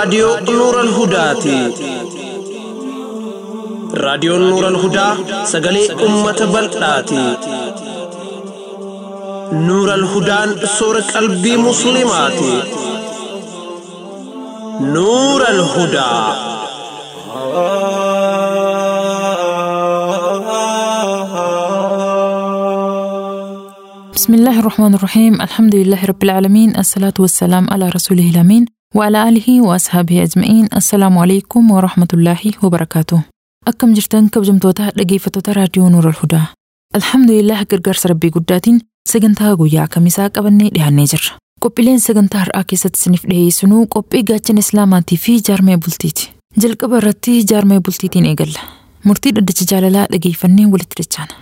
راديو نور الهدى راديو نور الهدى سجلي أمة بلداتي نور الهدى سورة قلبي مسلماتي نور الهدى بسم الله الرحمن الرحيم. الحمد لله رب العالمين، الصلاة والسلام على رسوله الأمين وعلى آله وأصحابه أجمعين. السلام عليكم ورحمة الله وبركاته. أكم جرتان كبجمتوتا dhaggeeffattoota raadiyoo Nuur al-Hudaa. Alhamdulillah gargaarsa Rabbii guddaatiin sagantaa guyyaa kamisaa qabannee dhiyaannee jirra. Qophiileen sagantaa har'aa keessatti isiniif dhiyeessinu qophii gaachana Islaamaatii fi jaarmee bultiiti. Jalqaba irratti jaarmee bultiitiin eegalla. Murtii dhaddacha jaalalaa dhageeffannee walitti dachaana.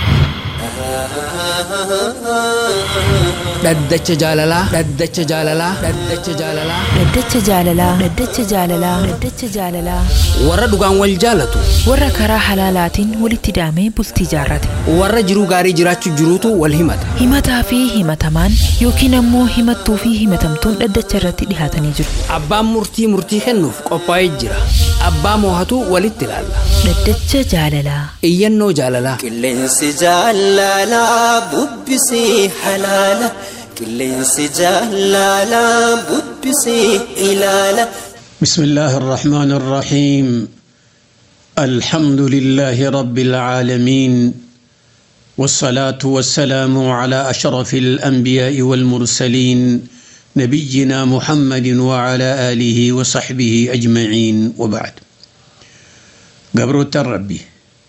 Dhaddacha jaalalaa, dhaddacha jaalalaa, dhaddacha jaalalaa, Dhaddacha jaalalaa, dhaddacha jaalalaa, dhaddacha jaalalaa. warra dhugaan wal jaalatu, Warra karaa halaalaatiin walitti hidhamee bultii jaarrate. warra jiruu gaarii jiraachuu jiruutu wal himata. Himataa fi himatamaan yookiin ammoo himattuu fi himatamtuun dhaddacha irratti dhihaatanii jiru. Abbaan murtii kennuuf qophaa'ee jira. Abbaa moohatu walitti ilaalla. Dhaddacha jaalalaa. Iyyannoo jaalalaa. Qilleensi jaalalaa bubbisii halaala. Qilleensi jaalalaa bubbisii ilaala. بسم الله الرحمن الرحيم. الحمد لله رب العالمين، والصلاة والسلام على أشرف الأنبياء والمرسلين نبينا محمد وعلى آله وصحبه أجمعين، وبعد. قبروت الربي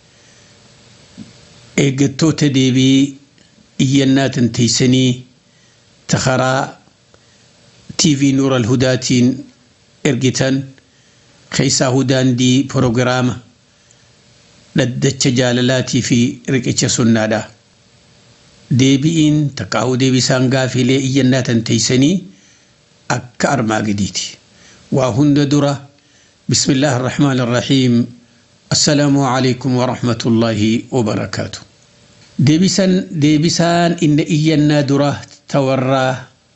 إيقتو تديبي إيانات تيسني تخرى تي في نور الهداتين إرجتان خيسا هدان دي بروغرام لدتش جاللاتي في ركتش سنادا ديبين تقاو ديبي سانغا في لي إيانات تيسني أكار ما قديتي وهند درة. بسم الله الرحمن الرحيم. السلام عليكم ورحمة الله وبركاته. ديبسان إن إيانا درة تورى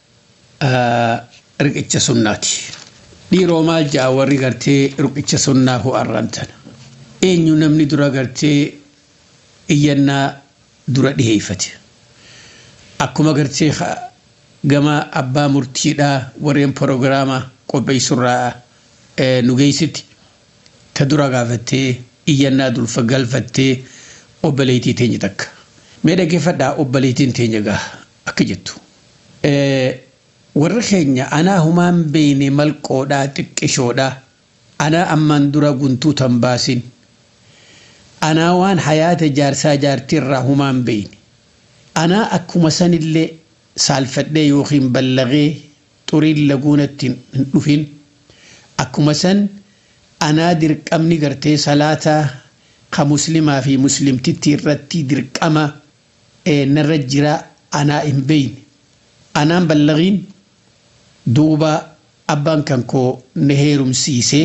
ركتش سناتي dhiiroo maal jaa warri gartee ruqicha sunnaahu arrantan eenyu namni dura gartee iyyannaa dura dhiheeffate akkuma gartee gama abbaa murtiidhaa warreen proogiraama qopheessurraa nu geessiti ta dura gaafattee iyyannaa dulfa galfattee obboleettii teenya takka mee dhaggeeffadhaa obboleettiin teenya gaa akka jettu warra keenya anaa humaan beeyne malqoodhaa xiqqishoodhaa anaa ammaan dura guntuu tan baasin anaa waan hayaata jaarsaa jaartiirraa humaan beeyne anaa akkuma sanillee saalfadhee yookiin ballagee xuriin laguunatti hin dhufin akkuma san anaa dirqamni gartee salaataa ka muslimaa fi muslimtitti irratti dirqama narra jira anaa hin beeyne anaan ballagiin duuba abbaan kan koo na heerumsiisee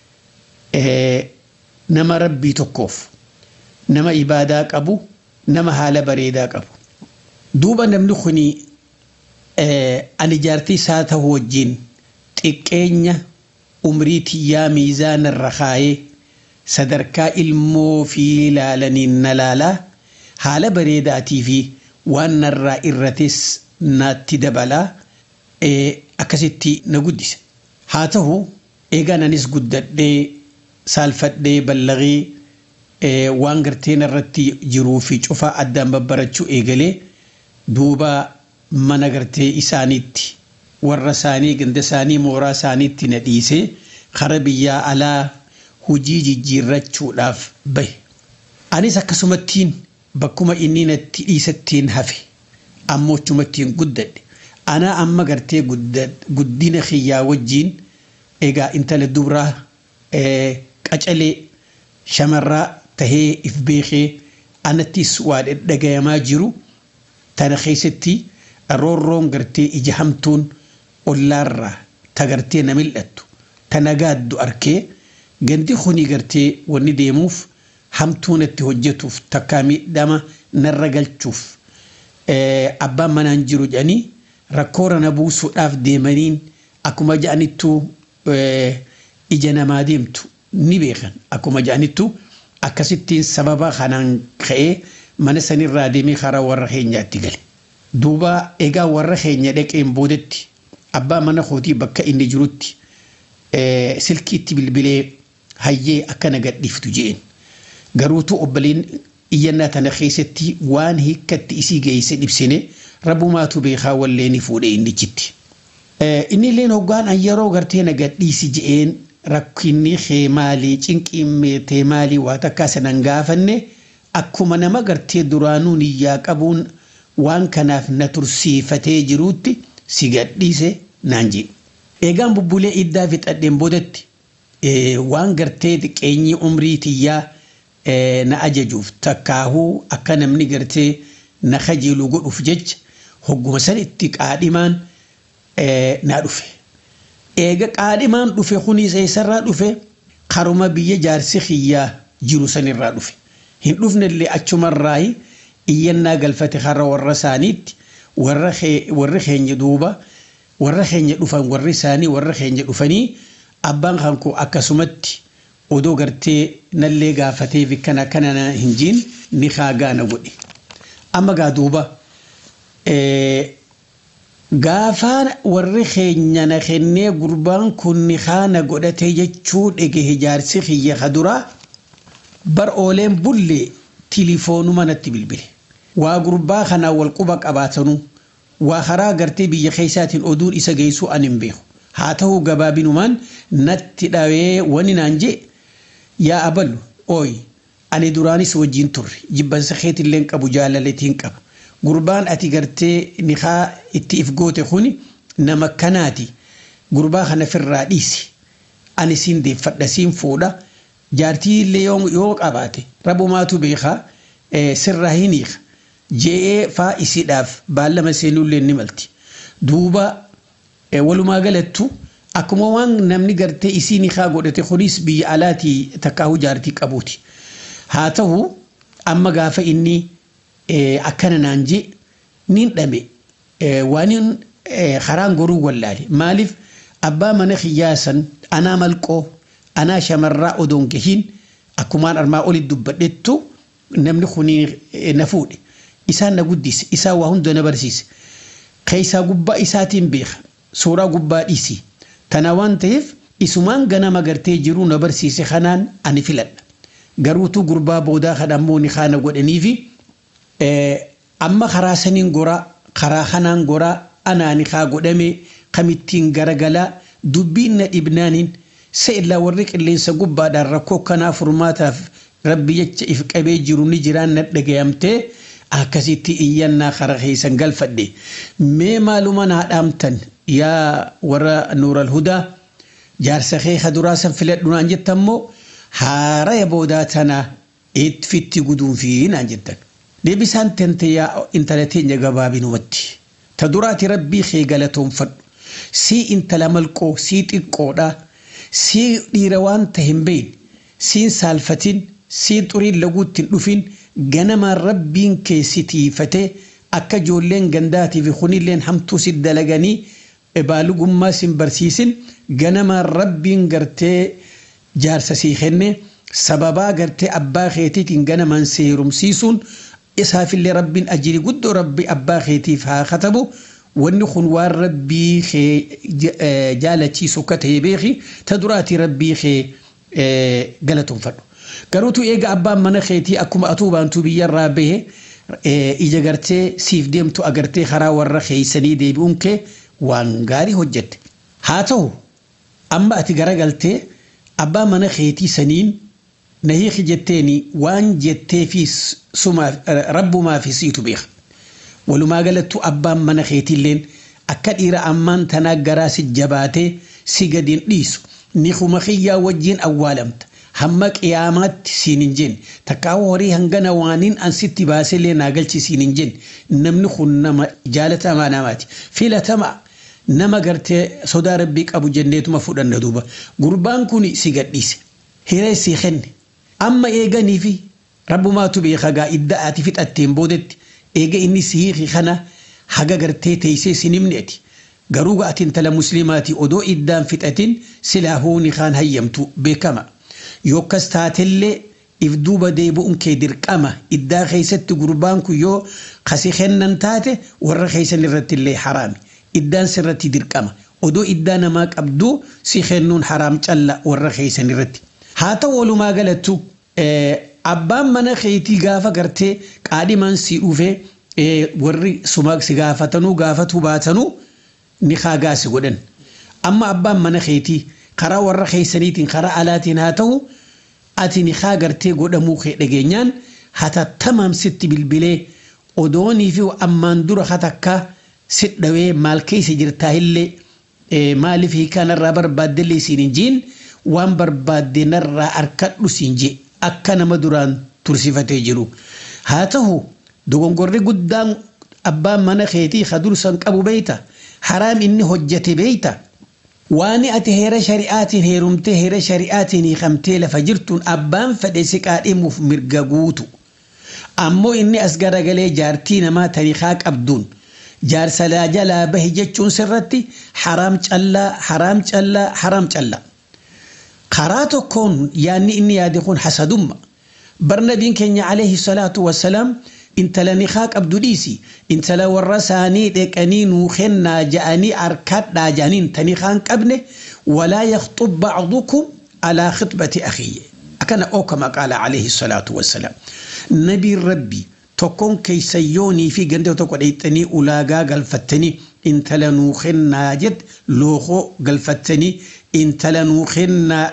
nama rabbii tokkoof nama ibaadaa qabu nama haala bareedaa qabu duuba namni kuni ani jaartii isaa ta'u wajjin xiqqeenya umrii tiyyaa miizaana irra kaayee sadarkaa ilmoo fi laalaniin na laalaa haala bareedaatii fi waan narraa irrates naatti dabalaa akkasitti na guddise haa ta'u eegaan anis guddadhee saalfadhee ballagee waan garteen irratti jiruu fi cufaa addaan babbarachuu eegalee duuba mana gartee isaaniitti warra isaanii ganda isaanii mooraa isaaniitti na dhiisee kara biyyaa alaa hujii jijjiirrachuudhaaf bahe anis akkasumattiin bakkuma inni natti dhiisattiin hafe ammoo chumattiin guddadhe ana amma gartee guddina khiyyaa wajjiin egaa intala dubraa qacalee shamarraa tahee if beekee anattis waa dhagayamaa jiru tana keessatti roorroon gartee ija hamtuun ollaarraa ta gartee na mil'attu tana gaaddu arkee gandi khuni gartee wanni deemuuf hamtuun itti hojjetuuf takkaa miidhama narra galchuuf abbaan manaan jiru jedhanii rakkoora na buusuudhaaf deemaniin akkuma ja'anittu ija namaa deemtu ni beekan akkuma jaanittu akkasittiin sababa kanaan ka'ee mana sanirraa deemee karaa warra keenyaatti gale. Duuba egaa warra keenya dhaqeen boodetti abbaa mana kootii bakka inni jirutti silkiitti bilbilee hayyee akkana gadhiiftu jeen. Garuutu obboleen iyyannaa tana keessatti waan hiikkatti isii geesse dhibsine rabbumaatu beekaa wallee ni fuudhee inni jitti. Inni illeen hoggaan an yeroo gartee na gadhiisi jeen rakkinni kee maalii cinqiin meetee maalii waa takkaa sanan gaafanne akkuma nama gartee duraanuu niyyaa qabuun waan kanaaf na tursiifatee jiruutti si gadhiise naan jedhe. Eegaan bubbulee iddaa fixadheen boodatti waan gartee xiqqeenyi umrii tiyyaa na ajajuuf takkaahuu akka namni gartee na kajeelu godhuuf jecha hogguma san itti qaadhimaan na dhufe. Eega qaadhimaan dhufe kunis eessarraa dhufe karuma biyya jaarsi kiyyaa jiru sanirraa dhufe. Hin dhufnellee achumarraa iyyannaa galfate har'a warra isaaniitti warri keenya duuba warra keenya dhufan warri isaanii warra keenya dhufanii abbaan kankoo akkasumatti odoo gartee nallee gaafatee bikkana kana hin jiin ni kaagaana godhe. Amma gaa duuba gaafaan warri keenya na kennee gurbaan kun ni kaana godhatee jechuu dhege jaarsi kiyya kaduraa bar ooleen bullee tilifoonuma natti bilbile. Waa gurbaa kanaa wal quba qabaatanu waa karaa gartee biyya keessaatiin oduun isa geessu an hin beeku. Haa ta'uu gabaabinumaan natti dhawee wani naan jee yaa aballu ooyi ani duraanis wajjin turre jibbansa keetilleen qabu jaalaletiin qaba. Gurbaan ati gartee nikaa itti if goote kuni nama kanaati. Gurbaa kana firraa dhiisi. Ani siin deeffadha siin fuudha. Jaartii illee yoo qabaate rabbumaatu beekaa sirraa hin hiika. Je'ee faa isiidhaaf baallama seenullee ni malti. Duuba walumaa galattu akkuma waan namni gartee isii nikaa godhate kunis biyya alaatii takkaahu jaartii qabuuti. Haa ta'u amma gaafa inni akkana naan jee nin dhame waan karaan goruu wallaale. Maaliif abbaa mana kiyyaasan anaa malqoo anaa shamarraa odoon gahiin akkumaan armaa olitti dubbadhettu namni kuni na fuudhe. Isaan na guddise isaan waa hunda na barsiise. Keessaa gubbaa isaatiin beeka suuraa gubbaa dhiisi. Tana waan ta'eef isumaan ganama gartee jiru na barsiise kanaan ani filadha. Garuutu gurbaa boodaa kadhammoo ni kaana godhaniifi amma karaa saniin goraa karaa kanaan goraa anaani kaa godhame kamittiin garagalaa dubbiin na dhibnaaniin se'illaa warri qilleensa gubbaadhaan rakkoo kanaa furmaataaf rabbi jecha if qabee jiru ni jiraan na dhagayamtee akkasitti iyyannaa karaa keessan galfadhe. Mee maaluma naa dhaamtan yaa warra Nuural Hudaa jaarsa kee kaduraasan filadhu naan jettammoo haaraya boodaa tana itti fitti guduunfi naan jettan. Deebisaan tente yaa intala teenya gabaabinumatti. Ta duraati rabbii kee galatoonfadhu. Sii intala malqoo sii xiqqoodhaa. Sii dhiira waan ta'e hin beekne. Siin saalfatin sii xuriin laguutti hin dhufin ganamaan rabbiin kee si tiifatee akka ijoolleen gandaatii fi kunilleen hamtuu si dalaganii baalugummaa sin barsiisin ganamaan rabbiin gartee jaarsa sii kenne sababaa gartee abbaa keetiitiin ganamaan seerumsiisuun isaafillee rabbiin ajirii guddoo rabbi abbaa keetiif haa katabu. Wanni kun waan rabbii kee jaalachiisu akka ta'e beeki ta duraati rabbii kee galatoonfadhu. Garuutu eega abbaan mana keetii akkuma atuu baantuu biyyarraa bahe ija gartee siif deemtu agartee karaa warra keeysanii deebi'uun kee waan gaarii hojjette. Haa ta'u amma ati garagaltee abbaa mana keetii saniin na hiiki jetteeni waan jettee fi rabbumaa fi siitu beeka. Walumaa galattu abbaan mana keetiilleen akka dhiira ammaan tanaa garaa si jabaatee si gadiin dhiisu ni kuma kiyyaa wajjin awwaalamta. Hamma qiyaamaatti siin hin jenne takkaawu horii hangana waaniin an sitti baaselee naa galchi siin hin jenne namni kun nama jaalatamaa namaati filatama nama gartee sodaa rabbii qabu jenneetuma fudhanna duuba. Gurbaan kun si gadhiise hiree si kenne amma eeganii fi rabbumaatu beeka gaa idda ati fixatteen boodetti eega inni si hiiki kana haga gartee teessee sin himneeti قروقة تلا مسلماتي أدو إدان فتأتين سلاهوني خان هيمتو بكما يوكستات اللي إفدوبا ديبو أنكي دركما إدا خيست قربانكو يو خسي خنن تاتي ورا خيسن الرت اللي حرامي إدان سرتي دركما أدو إدان ماك أبدو سيخنون حرام تلا ورا خيسن الرت هاتا ولو ما قالتو أبام منا خيتي غافا قرتي قادي من سيئوفي وري سماق سيغافتنو غافتو باتنو نخاقا سيقودن أما أبام منا خيتي خرا ورا خيسنيتين خرا آلاتين هاتو أتي نخاقرتي قدمو خيدقينيان حتى تمام ست بالبلي أدوني فيو أمان دور خطكا ست دوي مالكي سجرتاه اللي مالي فيه كان الرابر بادلي سينجين وان برباد نرى أركاد سينجي أكنا مدوران ترسيفتي جرو هاته دوغن قرر قدام أبام منا خيتي خدور سنك أبو بيتا حرام إني هجتي بيتا واني أتي هيرا شريعاتي هيرمتي هيرا شريعاتي نيخمتي لفجرتون أبان فديسك آدمو مرقاقوتو أمو إني أسقر قلي جارتين ما تاريخاك أبدون جار سلاجة لا بهجتشون سرتي حرام جلا حرام جلا حرام جلا قراتو كون يعني إني يادخون حسدوما برنبين كني عليه الصلاة والسلام انت لنخاك أبدو ديسي انت لورساني ديكاني نوخنا جاني أركات دا جانين تنخانك أبنه ولا يخطب بعضكم على خطبة أخيه أكنا أو كما قال عليه الصلاة والسلام نبي ربي تكون كيسيوني في جنده تقول ايتني أولاغا قلفتني انت لنوخنا جد لوخو قلفتني انت لنوخنا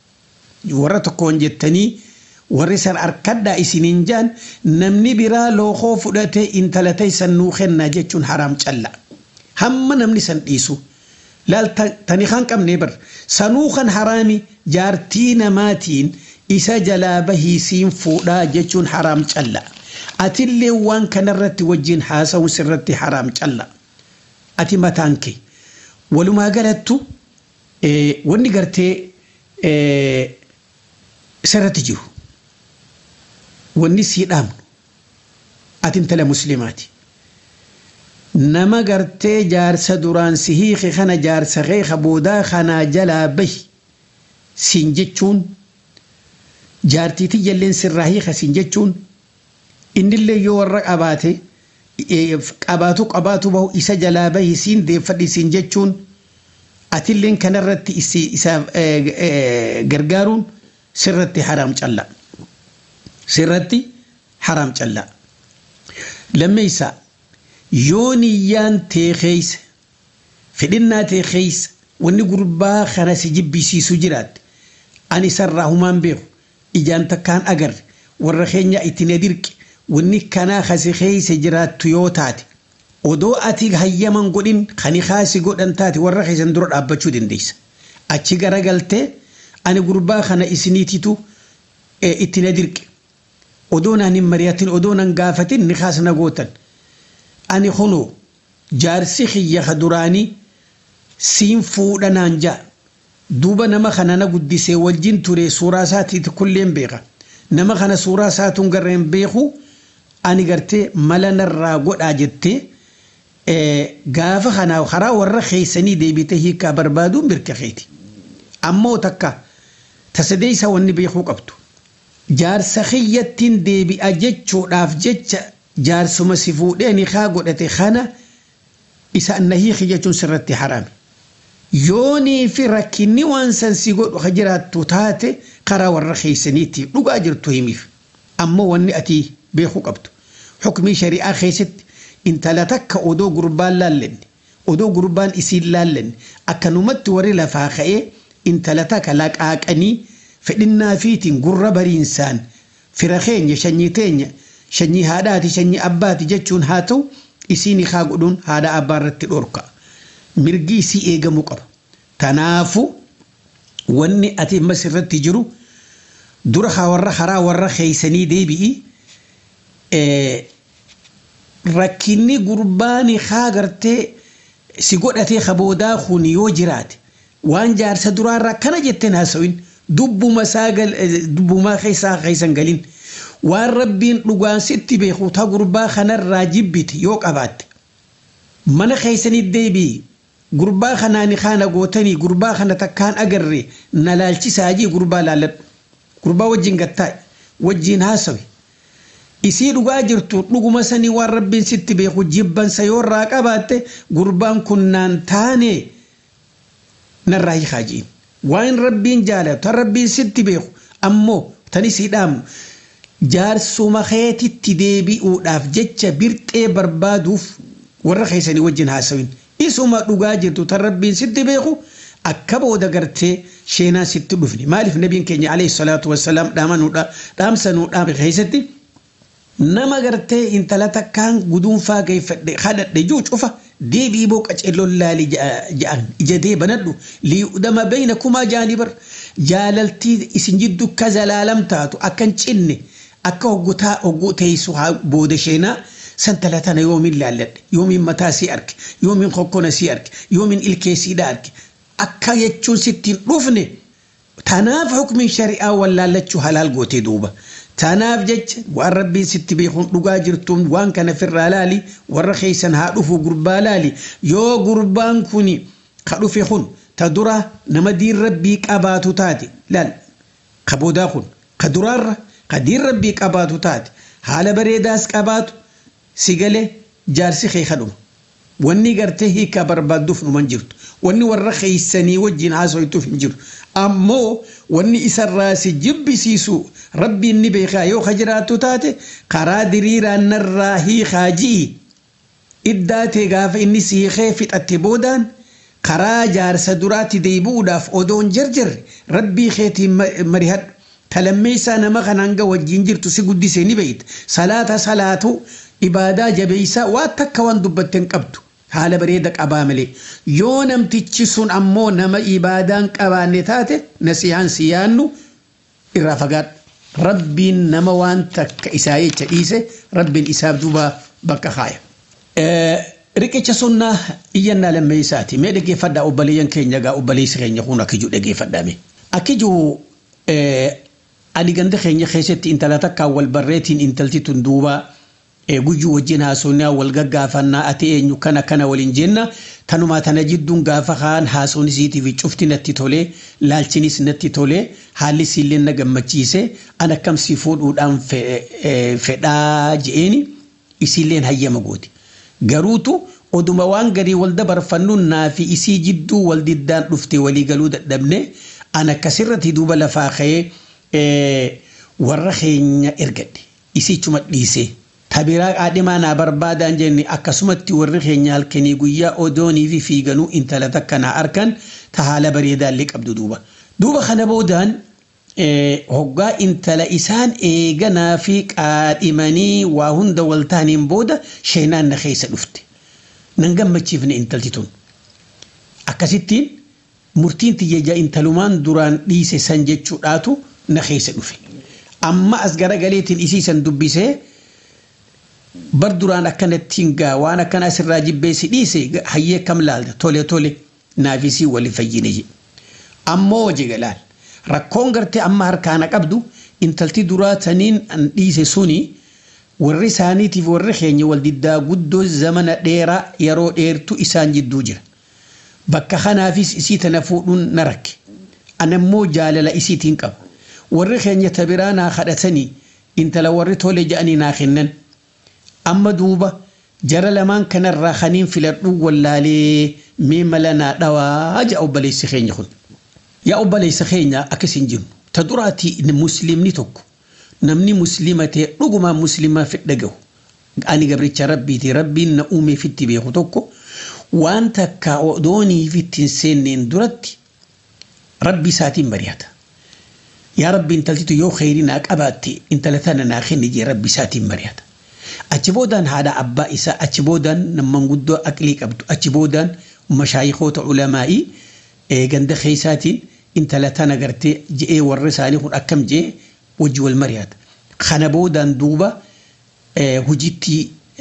ورتكون جدتني ورسال أركدا إسنينجان نمني برا لو خوف دته انتلتي سنوخن ناجتون حرام جلا هم نمني سنتيسو لا تنيخان كم نبر سنوخن حرامي جارتين ماتين إسا جلابه سين فودا جتون حرام جلا أتلي وان كنرت وجين حاسا وسرت حرام جلا أتي متانكي ولو ما قالتو وني قرتي سرت جيرو والناس يدام أتنت لمسلماتي نما قرتي جار سدوران سهيخ خنا جار سغيخ بودا خنا جلا به سنجتشون جارتي تجلين سرهيخ سنجتشون إن اللي يورق أباتي أباتو بهو إسا جلا به سين دي فدي سنجتشون أتلين كنرت إسا غرغارون سرتي حرام جلا سرتي حرام جلا لما يسا يونيان تيخيس فدنا تيخيس وني قربا خناس جبي سي سجرات اني سرهمان بيو اجان تكان اگر ورخينيا اتناديرك وني كانا خسي خيس جرات تويوتات ودو اتي هيمن قدين خني خاسي قدن تاتي ورخي سندور ابچو دنديس اچي غرغلته اني قربا خنا اسنيتيتو اتناديرك ودونا نمرياتين ودونا قافتين نخاسنا قوتن أني خنو جارسيخي يخدراني سين فودا نانجا دوبا نما خنا قدسي والجين توري سوراساتي كلين بيغا نما خنا سوراساتون قرين بيخو أني قرتي ملنا الراقود آجتي قافة خنا وخرا ورخي سني ديبته كبربادون بركخيتي أمو تكا تسديسا واني بيخو قبتو جار سخيتين ديبي أجتشو راف جتش جار سمسفو ديني خاقو دتي خانا إسا أنهي خيجتون سرتي حرامي يوني في ركيني وانسان سيقول خجرات توتاتي قرا ورخي سنيتي لقا أجرتو هميف أما واني أتي بيخو قبتو حكمي شريعة خيست انت لا تك أدو قربان لالن أدو قربان إسيل لالن أكنمت وري لفاخئي انت لا تك لاك آكني فإننا فيتين قرب الإنسان فرخين شنيتين شني هاداتي شني أباتي جتشون هاتو إسيني خاقودون هذا أبارت الأوركا مرقي سي إيغا مقب تنافو واني أتي مسرت تجرو درخا ورخرا ورخي سني ديبي ركيني قرباني خاقرتي سيقول أتي خبودا خونيو جرات وان جار سدرار ركنا جتين هاسوين دبو ما خيسان قلين وان ربين لغان ستي بيخو تا قربا خنا الراجب بيت يوك أبات من خيسان الديبي gurbaa kanaani kana gootanii gurbaa kana takkaan agarre nalaalchisaajii gurbaa laalladhu gurbaa wajjin gattaa'e wajjin haasawe isii dhugaa jirtu dhuguma sanii waan rabbiin sitti beeku jibbansa yoo irraa qabaatte gurbaan kun naan taane narraa hiikaajiin waan rabbiin jaalatu tan rabbiin sitti beeku ammoo tan isii dhaamnu jaarsuma keetitti deebi'uudhaaf jecha birxee barbaaduuf warra keessanii wajjin haasawin isuma dhugaa jirtu tan rabbiin sitti beeku akka booda gartee sheenaa sitti dhufni maaliif nabiin keenya alayhi salaatu wassalaam dhaamsa nuu dhaame keessatti nama gartee intala takkaan guduunfaa geeffadhe kadhadhe juu cufa deebii booqa ceelloon laali ja'an ija deebanadhu liyuudama baynakumaa jaanii bar jaalaltii isin jiddu ka zalaalam taatu akkan cinne akka hogguu teessu booda sheenaa santala tana yoomin laalladhe yoomin mataa sii arge yoomin kokkona sii arge yoomin ilkee siidha arge akka jechuun sittiin dhufne tanaaf hukmin shari'aa wallaallachuu halaal gootee duuba tanaaf jecha waan rabbiin sitti beekuun dhugaa jirtuun waan kana firraa laali warra keessan haa dhufu gurbaa laali yoo gurbaan kuni ka dhufe kun ta dura nama diin rabbii qabaatu taate laal ka boodaa kun ka duraarra ka diin rabbii qabaatu taate haala bareedaas qabaatu sigale jaarsi kee kadhuma wanni gartee hiika barbaadduuf numan jirtu wanni warra keessanii wajjin haasoytuuf hin jiru ammoo wanni isarraa si jibbisiisu rabbiin ni beekaa yoo ka jiraattu taate karaa diriiraan narraa hiikaa ji'i iddaatee gaafa inni si hiikee fixatte boodaan karaa jaarsa duraatti deebi'uudhaaf odoon jarjarre rabbii keetiin marihadhu talammeessaa nama kananga wajjin jirtu si guddisee ni beeyta salaatu ibaadaa jabeeysaa waan takka waan dubbatten qabdu haala bareeda qabaa malee yoo namtichi sun ammoo nama ibaadaan qabaanne taate nasihaan si yaannu irraa fagaadhu rabbiin nama waan takka isaa jecha dhiise rabbiin isaaf duuba bakka kaaya. Riqicha sunnaa iyyannaa lammeessaati mee dhaggeeffadhaa obboleeyyan keenya gaa obboleessi keenya kun akkijuu dhaggeeffadhaame akkijuu ani ganda keenya keessatti intala takkaan wal barreetiin intalti tun duuba gujju wajjin haasonnaa wal gaggaafannaa ati eenyu kana waliin jenna tanuma tana jidduun gaafa kaan haasoon isiitiif cufti natti tolee laalchinis natti tolee haalli siillee na gammachiise an akkam si fuudhuudhaan fedhaa je'eeni isiilleen hayyama gooti garuutu oduma waan garii wal dabarfannuun naafi isii jidduu wal diddaan dhufte walii galuu dadhabne an akkasirratti duuba lafaa ka'ee warra keenya ergadhe isiichuma dhiisee tabiraa qaadhimaa naa barbaadaan jenne akkasumatti warri keenya halkanii guyyaa odoonii fi fiiganuu intala takka naa arkan ta haala bareedaallee qabdu duuba kana boodaan hoggaa intala isaan eeganaa fi qaadhimanii waa hunda wal taaniin booda sheenaan na keessa dhufte nan gammachiifne intalti tun akkasittiin murtiin tiyya intalumaan duraan dhiise san jechuudhaatu na keessa dhufe amma as garagaleetiin isiisan dubbisee bar duraan akkanattiin gaa waan akkana asirraa jibbeessi dhiise hayyee kam laalta tole naafisii wali fayyine ammoo jigalaal rakkoon gartee amma harkaana qabdu intalti duraa taniin an dhiise suni warri isaaniitiif warri keenya wal diddaa guddoo zamana dheeraa yeroo dheertu isaan jidduu jira bakka kanaafis isii tana fuudhuun na rakke anammoo jaalala isiitiin qaba warri keenya tabiraa naa kadhatanii intala warri tole ja'anii naa kennan amma duuba jara lamaan kanarraa kaniin filadhu wallaalee mee mala naa dhawaa ja'a obboleessi keenya kun yaa obboleessa keenya akkasin jiru ta duraati muslimni tokko namni muslima ta'e dhugumaan muslimaa fedhagahu ani gabricha rabbiiti rabbiin na uume fitti beeku tokko waan takka odoonii fittiin seenneen duratti rabbi isaatiin mari'ata yaa rabbi intaltitu yoo khayrii naa qabaatte intala tana naa kenni jee rabbi isaatiin mari'ata achi boodaan haadha abbaa isaa achi boodaan namman guddoo aqlii qabdu achi boodaan mashaayikoota ulamaa'ii ganda keessaatiin intala tana gartee je'ee warra isaanii kun akkam jee wajji wal mari'ata kana boodaan duuba hojiitti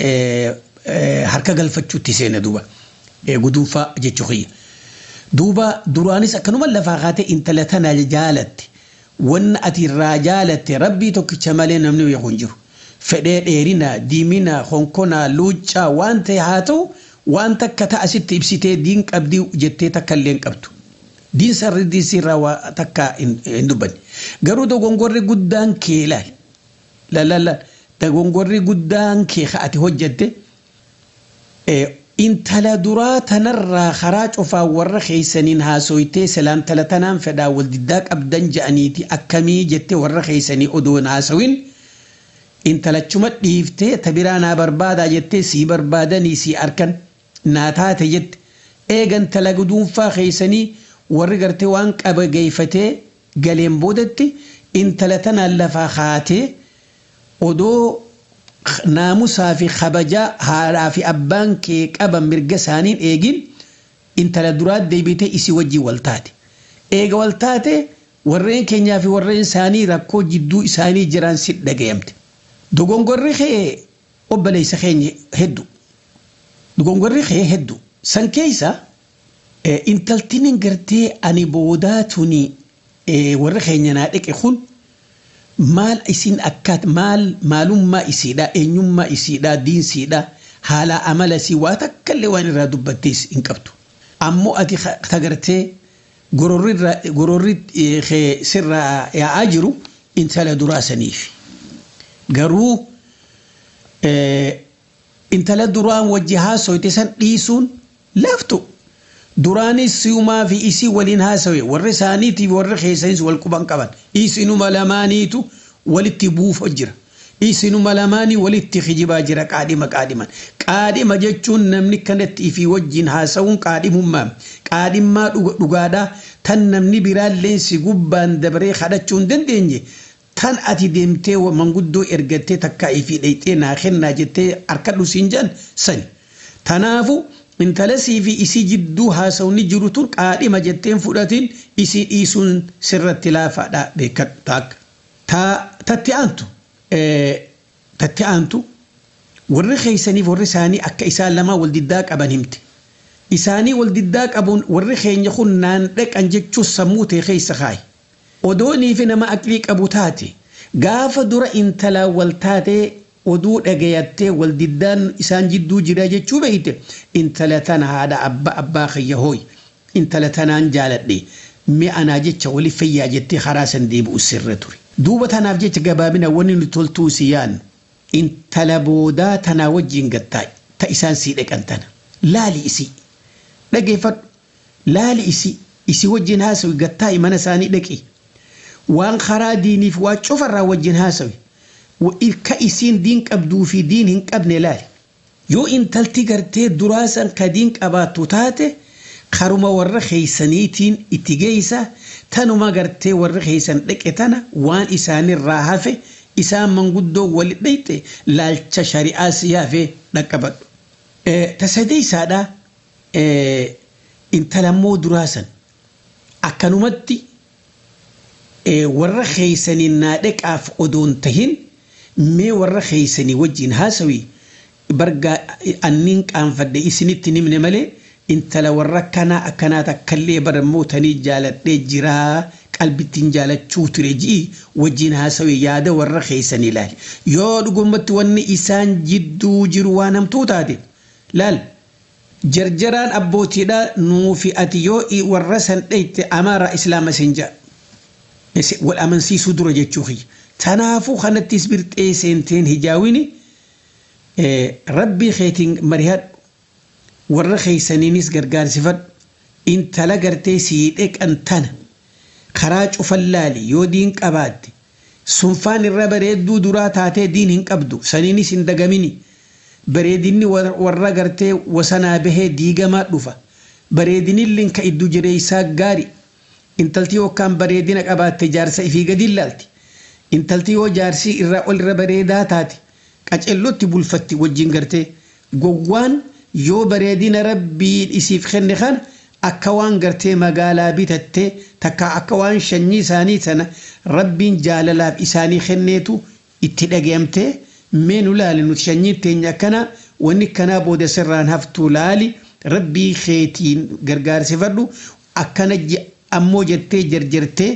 harka galfachuutti seena duuba guduunfaa jechuu kiyya duuba duraanis akkanuma lafaa kaatee intala tana jaalatte wanna ati irraa jaalatte rabbii tokkicha malee namni beeku hin jiru fedhee dheerina diimina honkona luuccaa waan ta'e haa ta'u waan takka ta'a sitti ibsitee diin qabdii jettee takka illee hin qabdu. Diin sarri diin sirraa waa takka hin dubbanne. Garuu dogongorri guddaan kee ilaali. Dogongorri guddaan kee ati hojjette intala duraa tanarraa karaa cufaa warra keessaniin haasoytee silaan tala tanaan fedhaa wal diddaa qabdan ja'aniiti akkamii jettee warra keessanii odoon haasawin intalachuma dhiiftee tabiraa naa barbaadaa jettee sii barbaadanii sii arkan naa taate jette eegan talaga dhuunfaa keessanii warri gartee waan qaba geeffatee galeen boodatti intala tanaan lafaa kaatee odoo naamusaa fi kabajaa haadhaa fi abbaan kee qaban mirga isaaniin eegin intala duraa deebitee isii wajjin wal taate. Eega wal taate warreen keenyaa fi warreen isaanii rakkoo jidduu isaanii jiran si dhagayamte. Dogongorri kee obboleessa keenya hedduu. Dogongorri kee hedduu. San keessa intaltiin gartee ani boodaa tuni warra keenya naa dhaqe kun maal isin akkat maalummaa isiidha eenyummaa isiidha diinsiidha haala amala si waa takkallee waan irraa dubbattees hin qabdu ammoo ati tagartee gororri sirraa yaa'aa jiru intala duraa saniif garuu intala duraan wajji haasoyte san dhiisuun laftu duraanis siumaa fi isii waliin haasawe warri isaaniitii fi warri keessanis wal quban qaban isinuma lamaaniitu walitti buufo jira isinuma lamaanii walitti kijibaa jira qaadhima jechuun namni kanatti fi wajjin haasawuun qaadhimmaa dhugaadhaa tan namni biraalleen si gubbaan dabaree kadhachuun dandeenye tan ati deemtee manguddoo ergattee takkaa fi dhayxee naa kennaa jettee harkadhu siin jedhan sani tanaafu intalasii fi isii jidduu haasawni jiru tun qaadhima jetteen fudhatiin isii dhiisuun sirratti laafaadha beekadhu taakka. Tatti aantu warri keessaniif warri isaanii akka isaan lama wal diddaa qaban himte. Isaanii wal diddaa qabuun warri keenya kun naan dhaqan jechuun sammuu ta'e keessa kaayi. Odoonii fi nama aqlii qabu taate gaafa dura intalaa wal taatee oduu dhagayattee wal diddaan isaan jidduu jira jechuu beeyte intala tana haadha abbaa kiyya hooy intala tanaan jaaladhe mi'anaa jecha wali fayyaa jettee karaa san deebi'u sirra ture. Duuba tanaaf jecha gabaabina wanni nu toltuu si yaannu intala boodaa tanaa wajjin gattaa ta isaan sii dhaqan tana laali isii dhageeffadhu laali isii wajjin haasawi gattaa mana isaanii dhaqi waan karaa diiniif waa cufarraa wajjin haasawi. Ka isiin diin qabduu fi diin hin qabne laali. Yoo intalti gartee duraasan ka diin qabaattu taate karuma warra keeysaniitiin itti geeysa tanuma gartee warra keeysan dhaqe tana waan isaanirraa hafe isaan manguddoo wali dhayte laalcha shari'aa siyaafee dhaqqabadhu. Tasadeeysaadha intalammoo duraasan akkanumatti warra keeysaniin naa dhaqaaf odoon tahin mee warra keeysanii wajjin haasawi barga anniin qaanfadde isinitti nimne malee intala warra akkanaa takkallee baramootanii jaaladhee jiraa qalbittiin jaalachuu ture ji'i wajjin haasawi yaada warra keeysanii ilaali yoo dhugumatti wanni isaan jidduu jiru waan hamtuu taate laal jarjaraan abbootiidha nuufi ati yoo warra san dhayte amaara islaama senja wal amansiisuu dura jechuu kiyya tanaafu kanattis birxee seenteen hijaawini rabbii keetiin marihadhu warra keeysaniinis gargaarsifadhu intala gartee sii dheqan tana karaa cufan laali yoo diin qabaatte sunfaan irra bareedduu duraa taatee diin hin qabdu saniinis hin dagamini bareedinni warra gartee wasanaa bahee diigamaa dhufa bareedinilleen ka iddu jireeysaa gaari intalti yookaan bareedina qabaatte jaarsa ifii gadi ilaalti intalti yoo jaarsii irraa ol irra bareedaa taate qacellotti bulfatti wajjin gartee gowwaan yoo bareedina rabbiin isiif kenne kana akka waan gartee magaalaa bitattee takka akka waan shanyii isaanii sana rabbiin jaalalaaf isaanii kenneetu itti dhagayamtee mee nu laali nuti shanyii teenya akkana wanni kanaa booda sirraan haftuu laali rabbii keetiin gargaarsifadhu akkana ammoo jettee jarjartee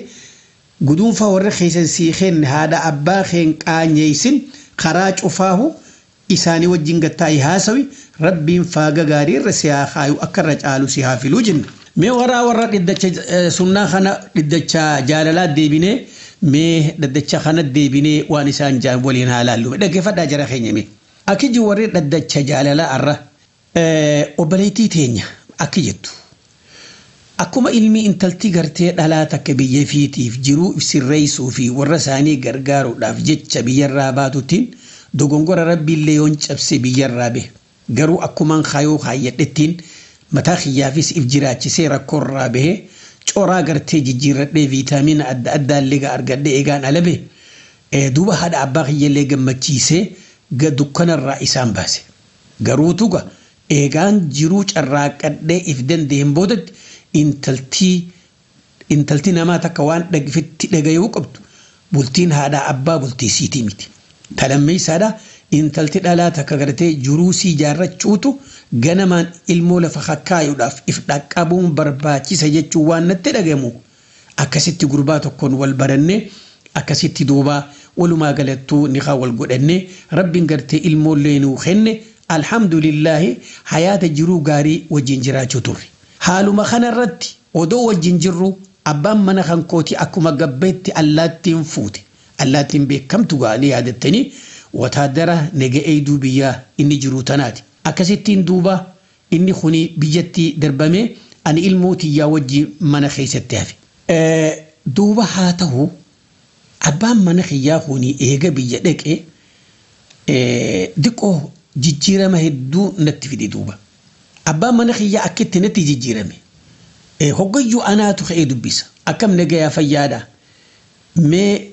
guduunfa warra keeysan sii kenne haadha abbaa keen qaanyeeysin karaa cufaahu isaanii wajjin gattaa haasawi rabbiin faaga gaarii irra siyaa kaayu akka irra caalu si haa filuu jenna. Mee warra dhiddacha sunnaa kana dhiddacha jaalalaa deebinee mee dhaddacha kana deebinee waan isaan jaan waliin haa laallu. Dhaggeeffadhaa jara keenya mee. Akki warri dhaddacha jaalalaa arra obboleettii teenya akki jettu. Akkuma ilmi intalti gartee dhalaa takka biyya fiitiif jiruu sirreessuu fi warra isaanii gargaaruudhaaf jecha biyyarraa baatutiin dogongora rabbiillee yoon cabse biyyarraa bahe. Garuu akkumaan kaayoo kaayyadhettiin mataa kiyyaafis if jiraachisee rakkoorraa bahee coraa gartee jijjiirradhee viitaamiina adda addaallee argadhee eegaan alabe duuba haadha abbaa kiyyallee gammachiisee dukkanarraa isaan baase. Garuu tuga eegaan jiruu carraaqadhee if dandeen boodatti intalti namaa takka waan dhagfitti dhagayuu qabdu bultiin haadha abbaa bultii siitii miti. Talammeessaadha intalti dhalaa takka gartee jiruu sii jaarrachuutu ganamaan ilmoo lafa hakkaayuudhaaf if dhaqqabuun barbaachisa jechuun waan natti dhagamu. Akkasitti gurbaa tokkoon wal barannee akkasitti duubaa walumaa galattuu ni wal godhannee rabbiin gartee ilmoollee nuu kenne alhamdulillahi hayaata jiruu gaarii wajjin jiraachuu turre. Haaluma kanarratti odoo wajjin jirru abbaan mana kankooti akkuma gabbeetti allaattiin fuute. Allaattiin beekamtu gaalee yaadattanii wataadara nega'ee biyyaa inni jiru tanaati. Akkasittiin duuba inni kuni biyyatti darbame ani ilmootiyyaa wajji mana keessatti hafe. Duuba haa ta'u abbaan mana kiyyaa kuni eega biyya dhaqee diqoo jijjiirama hedduu natti fide duuba. Abbaan mana kiyyaa akkitti natti jijjiirame. Hoggayyuu anaatu ka'ee dubbisa. Akkam nagayaa fayyaadha. Mee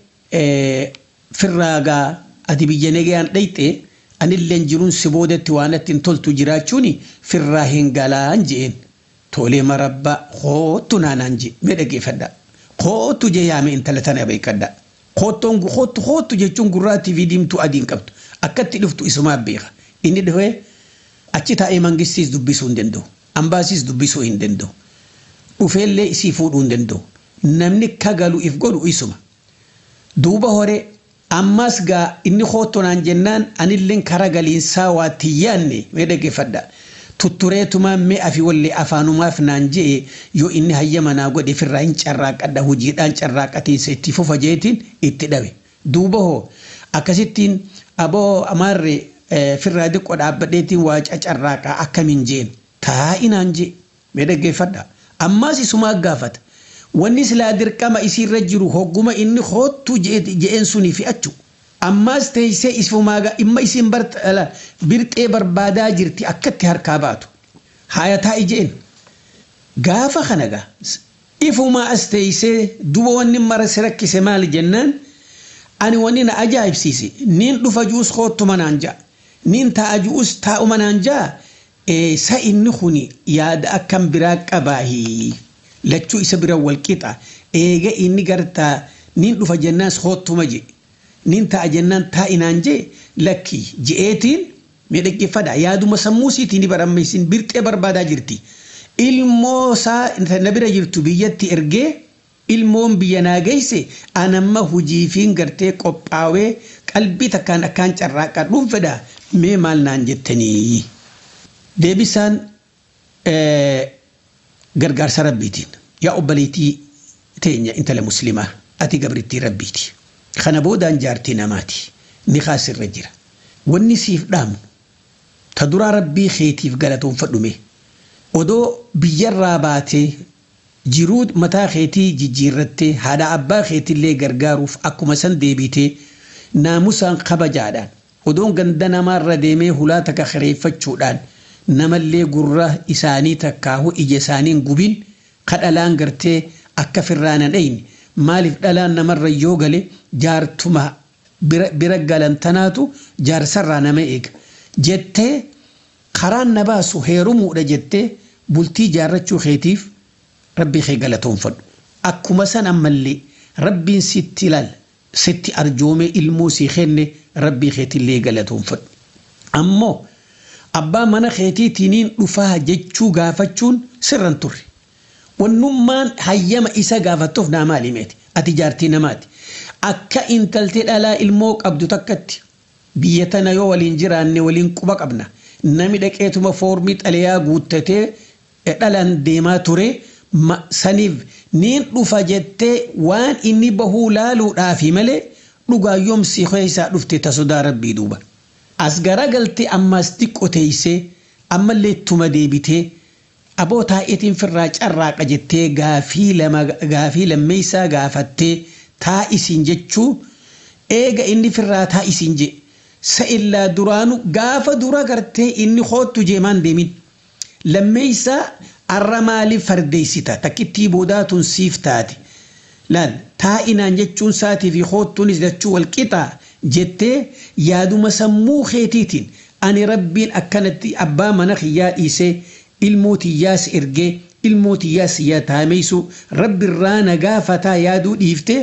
firraagaa ati biyya nagayaan dhayxee anilleen jiruun si boodatti waan ittiin toltu jiraachuun firraa hin galaan jeen. Tolee marabbaa kootu naanaan jee. Mee dhaggeeffadha. Kootu jee yaame intala tana beekadha. Kootu jechuun gurraattii fi diimtuu adiin qabdu. Akkatti dhuftu isumaa beeka. Inni dhufee achi taa'ee mangistiis dubbisuu hin danda'u. Ambaasiis dubbisuu hin danda'u. Dhufeellee isii fuudhuu hin danda'u. Namni kagalu if godhu isuma. Duuba horee ammas gaa inni kootonaan jennaan anilleen kara galiinsaa waa tiyyaanne mee dhaggeeffadha. Tuttureetumaan mee afi wallee afaanumaaf naan jee yoo inni hayyama naa godhe firraa hin carraaqadha hojiidhaan carraaqatiinsa itti fufa jeetiin itti dhabe. Duuba hoo akkasittiin aboo amaarree firraa diqqoo dhaabbadheetiin waa carraaqaa akkamiin jeen taa'inaan jee mee dhaggeeffadha. Ammaas isumaa gaafata. Wanni silaa dirqama isiirra jiru hogguma inni hoottu je'een suni fi'achu. Ammaas teessee isfumaaga imma isiin birxee barbaadaa jirti akkatti harkaa baatu. Hayataa ijeen. Gaafa kanaga ifumaa as teessee duba wanni mara si rakkise maali jennaan ani wanni na ajaa'ibsiise niin dhufa juus hoottuma naan ja'a. Niin taa'a juus taa'uma naan ja'a. Sa inni kuni yaada akkam biraa qabaahi. Lachuu isa bira wal qixa eega inni gartaa niin dhufa jennaas hoottuma je niin ta'a jennaan taa'inaan je lakki je'eetiin mee dhaggeeffadha yaaduma sammuusiitiin barammeessin birxee barbaadaa jirti. Ilmoo isaa na bira jirtu biyyatti ergee ilmoon biyya naa geesse anamma hujiifiin gartee qophaawee qalbii takkaan akkaan carraaqaa dhuunfedha mee maal naan jettanii. Deebisaan gargaarsa rabbiitiin yaa obboleettii teenya intala muslimaa ati gabrittii rabbiiti. Kana boodaan jaartii namaati ni kaasirra jira. Wanni siif dhaamu ta duraa rabbii keetiif galatoonfadhume odoo biyyarraa baatee jiruu mataa keetii jijjiirrattee haadha abbaa keetillee gargaaruuf akkuma san deebitee naamusaan kabajaadhaan odoon ganda namaarra deemee hulaa takka khireeffachuudhaan namallee gurra isaanii takkaahu ija isaaniin gubin kadhalaan gartee akka firraanan dhayni maaliif dhalaan namarra yoo gale jaartuma bira galantanaatu jaarsarraa nama eega jettee karaan na baasu heerumuudha jettee bultii jaarrachuu keetiif rabbii kee galatoonfadhu. Akkuma san ammallee rabbiin sitti ilaal sitti arjoomee ilmoo sii kenne rabbii keetillee galatoonfadhu. Ammoo abbaa mana keetiitiin dhufaa jechuu gaafachuun sirran turre. Wannummaan hayyama isa gaafattuuf naa maali meeti ati jaartii namaati. Akka intaltee dhalaa ilmoo qabdu takkatti biyyatana yoo waliin jiraanne waliin quba qabna nami dhaqeetuma foormii xalayaa guuttatee dhalan deemaa ture saniif niin dhufa jettee waan inni bahuu laaluudhaafi malee dhugaa yoomsi keessaa dhufte tasodaa rabbii duuba as garagaltee ammas xiqqoo teessee ammallee ittuma deebitee aboo taa'eetiin firraa carraaqa jettee gaafii lammeessaa gaafattee taa'isiin jechuu eega inni firraa taa'isiin je sa'illaa duraanu gaafa dura gartee inni hoottu jeemaan deemin lammeessaa arra maaliif fardeessita takkittii boodaatuun siif taate laal taa'inaan jechuun saatii fi hoottuunis dachuu walqixaa jettee yaaduma sammuu keetiitiin ani rabbiin akkanatti abbaa mana kiyyaa dhiisee ilmootiyyaas ergee ilmootiyyaas yaa taameysu rabbirraa nagaafataa yaaduu dhiiftee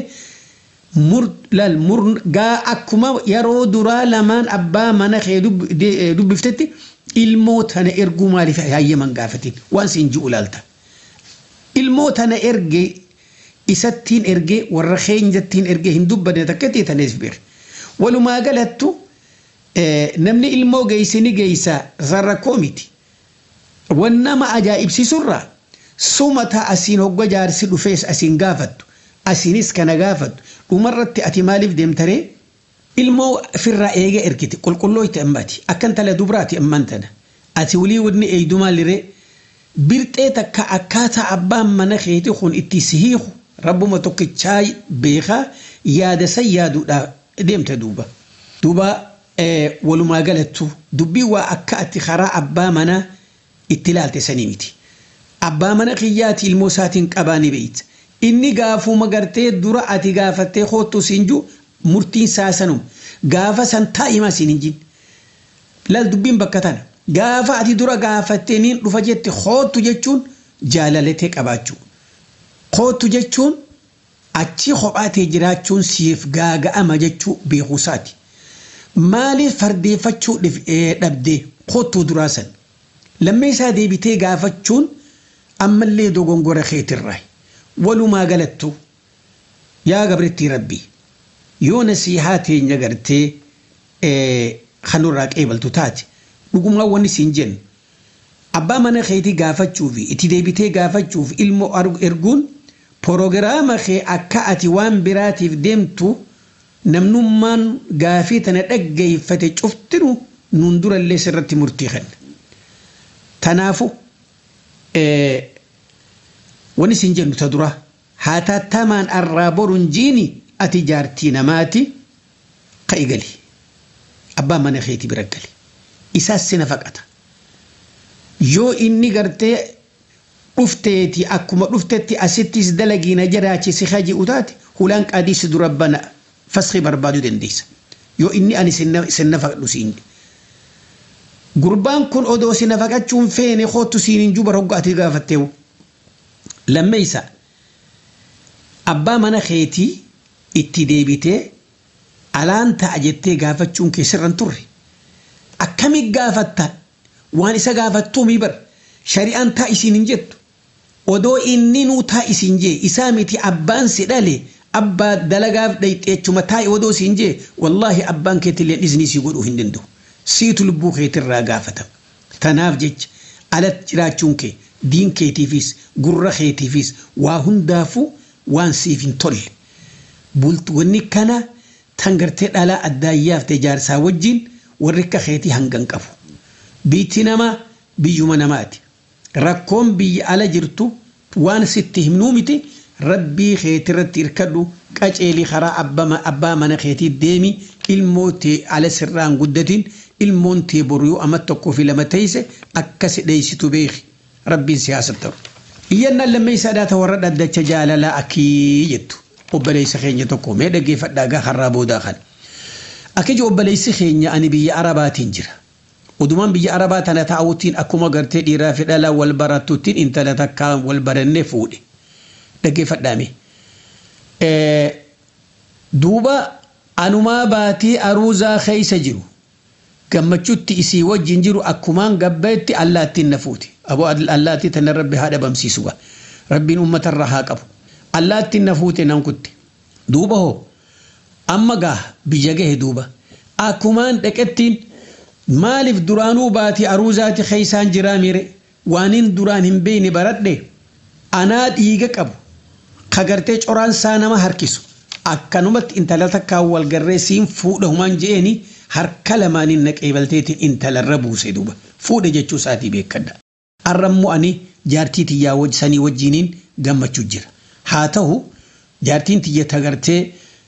gaa akkuma yeroo duraa lamaan abbaa mana kee dubbiftetti ilmoo tana erguu maaliif hayyaman gaafatin waan siin ji'u laalta ilmoo tana erge isattiin erge warra keenyattiin erge hin dubbanne takkatti tanees beer walumaa galattu namni ilmoo geessini geessa sarrakkoo miti wannama ajaa'ibsiisurraa sumata asiin hogga jaarsi dhufees asiin gaafattu asiinis kana gaafattu dhumarratti ati maaliif deemtaree ilmoo firraa eega ergite qulqullooyti ammati akkan tala dubraati amman tana ati walii wadni eeydumaa liree birxee takka akkaataa abbaan mana keeti kun itti sihiiku rabbuma tokkichaa beekaa yaada san yaaduudhaa deemta duuba walumaa galattu dubbii waa akka ati karaa abbaa manaa itti ilaalte sanii miti abbaa mana kiyyaati ilmoo isaatiin qabaani beeyta inni gaafuma gartee dura ati gaafattee hoottu siinju murtiin saasanum gaafa san taa'imaa siin hin jin laal dubbiin bakka tana gaafa ati dura gaafattee niin dhufa jette hoottu jechuun jaalalatee qabaachuu hoottu jechuun achi kophaatee jiraachuun siif gaaga'ama jechuu beekuusaati maaliif fardeeffachuu dhabdee hoottuu duraa san lammee isaa deebitee gaafachuun ammallee dogongora keetirraa walumaa galattu yaa gabrittii rabbii yoo nasiihaa teenya gartee kanurraa qeebaltu taate dhugumaa wanni siin jennu abbaa mana keetii gaafachuuf itti deebitee gaafachuuf ilmoo erguun proogiraama kee akka ati waan biraatiif deemtu namnummaan gaafii tana dhaggeeffate cuftinu nuun durallee sirratti murtii kenna tanaafu wanni siin jennu ta dura haatattamaan arraa boruun jiini ati jaartii namaati ka'i gali abbaa mana keetii bira gali isaas sina faqata yoo inni gartee dhufteeti akkuma dhuftetti asittis dalagiina jiraachisi haji utaati hulaan qaadiisi dura bana fasxii barbaaduu dandeessa yoo inni ani sinna faqadhu siin gurbaan kun odoo sina faqachuun feene hoottu siin hin juba roggaati gaafatteewu lammeeysa abbaa mana keetii itti deebitee alaan ta'a jettee gaafachuun keessirran turre akkami gaafatta waan isa gaafattuu mi bar shari'aan taa isiin hin jettu odoo inni nuu taa isiin jee isaa miti abbaan si dhale abbaa dalagaaf dhayxeechuma taa'i odoo siin jee wallaahi abbaan keetillee iznii si godhuu hin danda'u siitu lubbuu keetirraa gaafatama tanaaf jecha alat jiraachuun kee diin keetiifis gurra keetiifis waa hundaafuu waan siif hin tolle wanni kana tan gartee dhalaa addaayyaaf ta'e jaarsaa wajjin warri akka keetii hangan qabu biitti namaa biyyuma namaati rakkoon biyya ala jirtu waan sitti himnuu miti rabbii keetirratti hirkadhu qaceelii karaa abbaa mana keetii deemi ilmoo tee ala sirraan guddatin ilmoon tee boruu amma tokkoo fi lama teeyse akkasi dheeysitu beeki rabbiin siyaasa ta'u iyyannaan lammeessaa dhaata warra dhaddacha jaalalaa akii jettu obboleessa keenya tokko mee dhaggeeffadhaa gaa har'aa boodaa kan akiji obboleessi keenya ani biyya arabaatiin jira odumaan biyya arabaa tana taa'uutiin akkuma gartee dhiiraa fi dhalaa wal barattuutiin intala takkaa wal barannee fuudhe dhaggeeffadhaame duuba anumaa baatii aruuzaa keeysa jiru gammachuutti isii wajjin jiru akkumaan gabbeetti allaattiin na fuuti aboo allaattii tana rabbi haa dhabamsiisuga rabbiin uummatarra haa qabu allaattiin na fuute nan kutte duuba hoo amma gaa biyya gahe duuba akumaan dhaqettiin maaliif duraanuu baati aruuzaati keeysaan jiraa mire waanin duraan hin beeyne baradhe anaa dhiiga qabu kagartee coraan saa nama harkisu akkanumatti intala takkaa wal garreessiin fuudha humaan je'eni harka lamaaniin naqeebalteetiin intalarra buuse duuba fuudha jechuu isaatii beekadha arrammoo ani jaartii tiyyaa sanii wajjiniin gammachuu jira haa ta'u jaartiin tiyya tagartee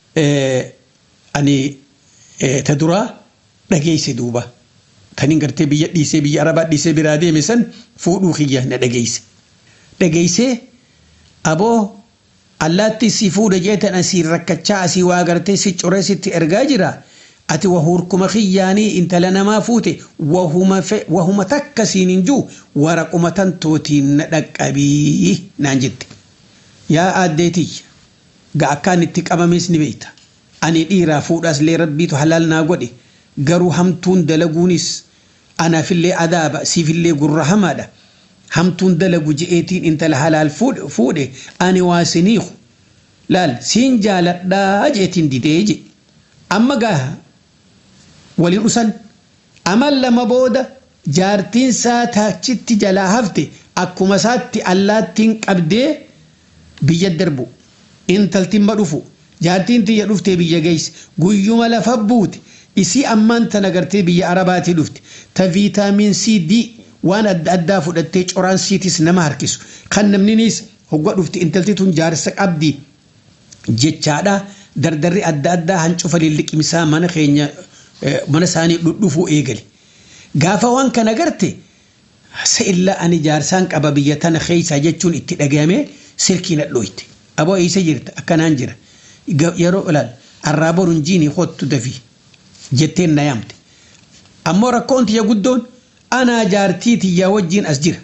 ani ta duraa dhageesse duuba tanin gartee biyya dhiisee biyya arabaa dhiisee biraa deeme san fuudhuu kiyya na dhageesse aboo allaatti si fuudha jeetan asii rakkachaa asii waa gartee si coree sitti ergaa jira ati wahurkuma kiyyaanii intala namaa fuute wahuma takka siinin juu waraquma tantootiin na dhaqqabii naan jette yaa aaddeetiyya ga akkaan itti qabames ni beeyta ani dhiiraa fuudhaas lee rabbiitu halaal naa godhe garuu hamtuun dalaguunis anaafillee adaaba siifillee gurra hamaadha hamtuun dalagu je'eetiin intala halaal fuudhe ani waasiniiku laal siin jaaladhaa jeetiin didee je amma gaha waliin dhusan amal lama booda jaartiin saa taachitti jalaa hafte akkuma saatti allaattiin qabdee biyya darbu intaltiin madhufu jaartiin tiyya dhuftee biyya geesse guyyuma lafa buute isii ammaan tana gartee biyya arabaati dhufte ta viitaamin C D waan adda addaa fudhattee coraan siitis nama harkisu kan namninis hogga dhufte intalti tun jaarsa qabdi jechaadha dardarri adda addaa hancufa lilliqimsaa mana keenya mana isaanii dhudhufuu eegale gaafa waan kana garte sa'illa ani jaarsaan qaba biyya tana keeysaa jechuun itti dhagahame sirkiin dhooyte aboo eessa jirta akkanaan jira yeroo ilaal arraaboruun jiini hottu dafi jetteen na yaamte ammoo rakkoon tiyya guddoon ana jaartii tiyya wajjiin as jira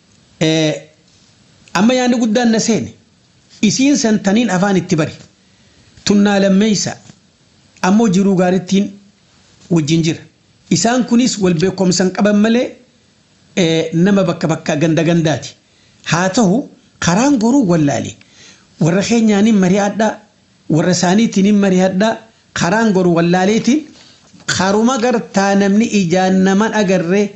amma yaani guddaan na seene isiin santaniin afaan itti bari tunnaa lammeeysa ammoo jiruu gaarittiin wajjin jira isaan kunis wal beekomsan qaban malee nama bakka bakka ganda gandaati haa ta'u karaan goruu wallaalee warra keenyaanin mari'adhaa warra isaaniitiin mari'adhaa karaan goruu wallaaleetiin karuma gartaa namni ijaan naman agarree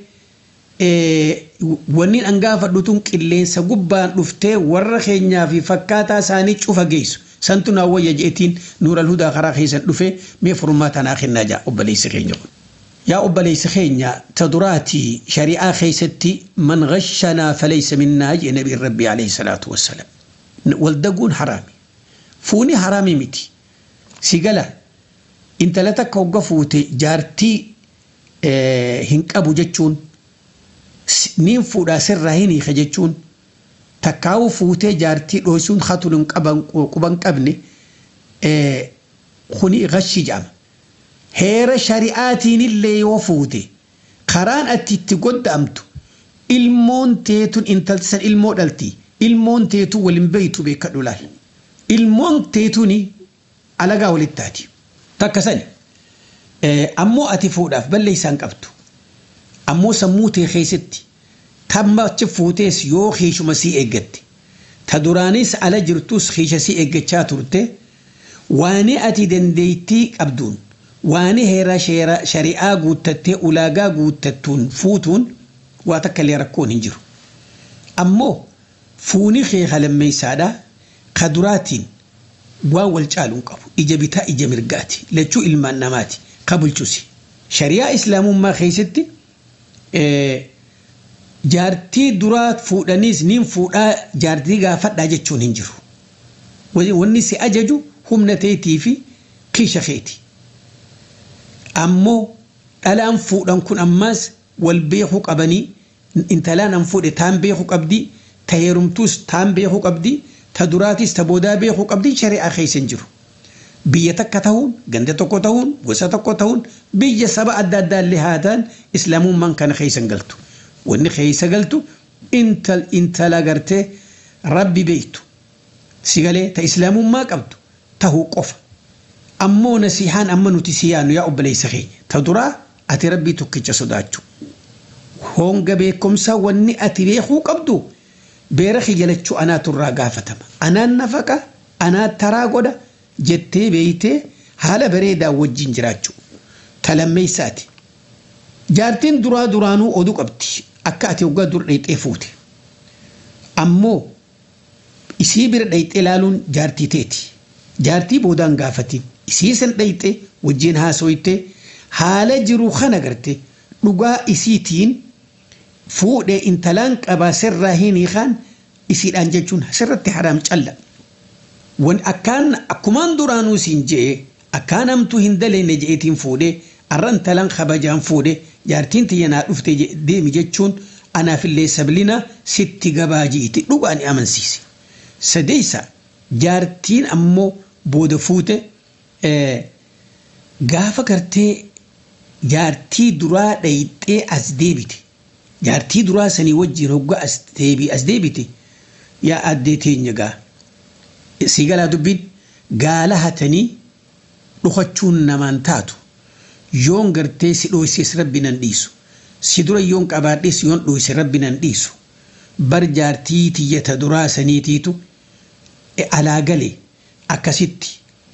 wanni angaafadhutun qilleensa gubbaan dhuftee warra keenyaa fi fakkaataa isaanii cufa geessu santu naa wayya jeetiin nuura alhudaa karaa keessan dhufee mee furmaataa naa kennaa jaa obboleessi keenya kun yaa obboleessi keenya ta duraatii shari'aa keessatti man ghashanaa falaysa minnaa jee nabiin rabbii alayhi salaatu wassalaam waldaguun haraami fuuni haraami miti sigala intala takka hogga fuute jaartii hin qabu jechuun niin fuudhaa sirraa hin hiika jechuun takkaawu fuutee jaartii dhoysuun hatun quban qabne kuni ghashi jedhama heera shari'aatiin illee yoo fuute karaan ati itti godda'amtu ilmoon teetun intalti san ilmoo dhalti ilmoon teetu walin beeytu beekadhu laal ilmoon teetuni alagaa walittaati takka sani ammoo ati fuudhaaf balleeysaan qabdu ammoo sammuu tee keessatti tammachi fuutees yoo hiishuma sii eeggatte ta duraanis ala jirtus hiisha sii eeggachaa turte waani ati dandeeytii qabduun waani heera shari'aa guuttattee ulaagaa guuttattuun fuutuun waa takka illee rakkoon hin jiru ammoo fuuni kee halammeeysaadha ka duraatiin waan wal caaluun qabu ija bitaa ija mirgaati lachuu ilmaan namaati ka bulchusi shari'aa islaamummaa keessatti jaartii duraa fuudhaniis niin fuudhaa jaartii gaafadhaa jechuun hin jiru wanni si ajaju humna teetii fi kiisha keeti ammoo dhalaan fuudhan kun ammaas wal beekuu qabanii intalaan an fuudhe taan beekuu qabdi ta heerumtuus taan beekuu qabdi ta duraatis ta boodaa beekuu qabdi shari'aa keessa hin jiru biyya takka ta'uun ganda tokko ta'uun gosa tokko ta'uun biyya saba adda addaa illee haa ta'an islaamummaan kana keessa hin galtu wanni keessa galtu intala gartee rabbi beektu sigalee ta islaamummaa qabdu tahuu qofa ammoo nasihaan amma nuti siyaanu yaa obboleessa keenya ta duraa ati rabbii tokkicha sodaachuu honga beekumsa wanni ati beekuu qabdu beera khiyalachuu anaaturraa gaafatama anaan nafaqa anaa taraa godha jettee beeytee haala bareedaa wajjin jiraachuu talammeessaati. Jaartiin duraanuu oduu qabdi akka ati waggaa dur dhayxee fuute. Ammoo isii bira dhayxee ilaaluun jaartii teeti. Jaartii boodaan gaafatiin isii san dhayxee wajjin haasoyte haala jiru kana garte dhugaa isiitiin fuudhee intalaan qabaa sirraa hin hiikaan isiidhaan jechuun sirratti haraam calla. Wan akkaan akkumaan duraanuu siin jee akkaan amtuu hin daleenne jeetiin fuudhee arra intalaan kabajaan fuudhee jaartiin tiyyanaa dhufte deemi jechuun anaafillee sablina sitti gabaajiiti dhugaan amansiise. Sadeessa jaartiin ammoo booda fuute gaafa gartee jaartii duraa dhayxee as deebite. Jaartii duraa sanii wajjin hoggaa as deebite yaa addee teenya gaa. Si galaa dubbiin gaala hatanii dhukachuun namaan taatu yoon gartee si dhooysees rabbi nan dhiisu. Si dura yoon qabaadhees yoon dhooyse rabbi nan dhiisu. Bar jaartii tiyyata duraa saniitiitu alaa galee akkasitti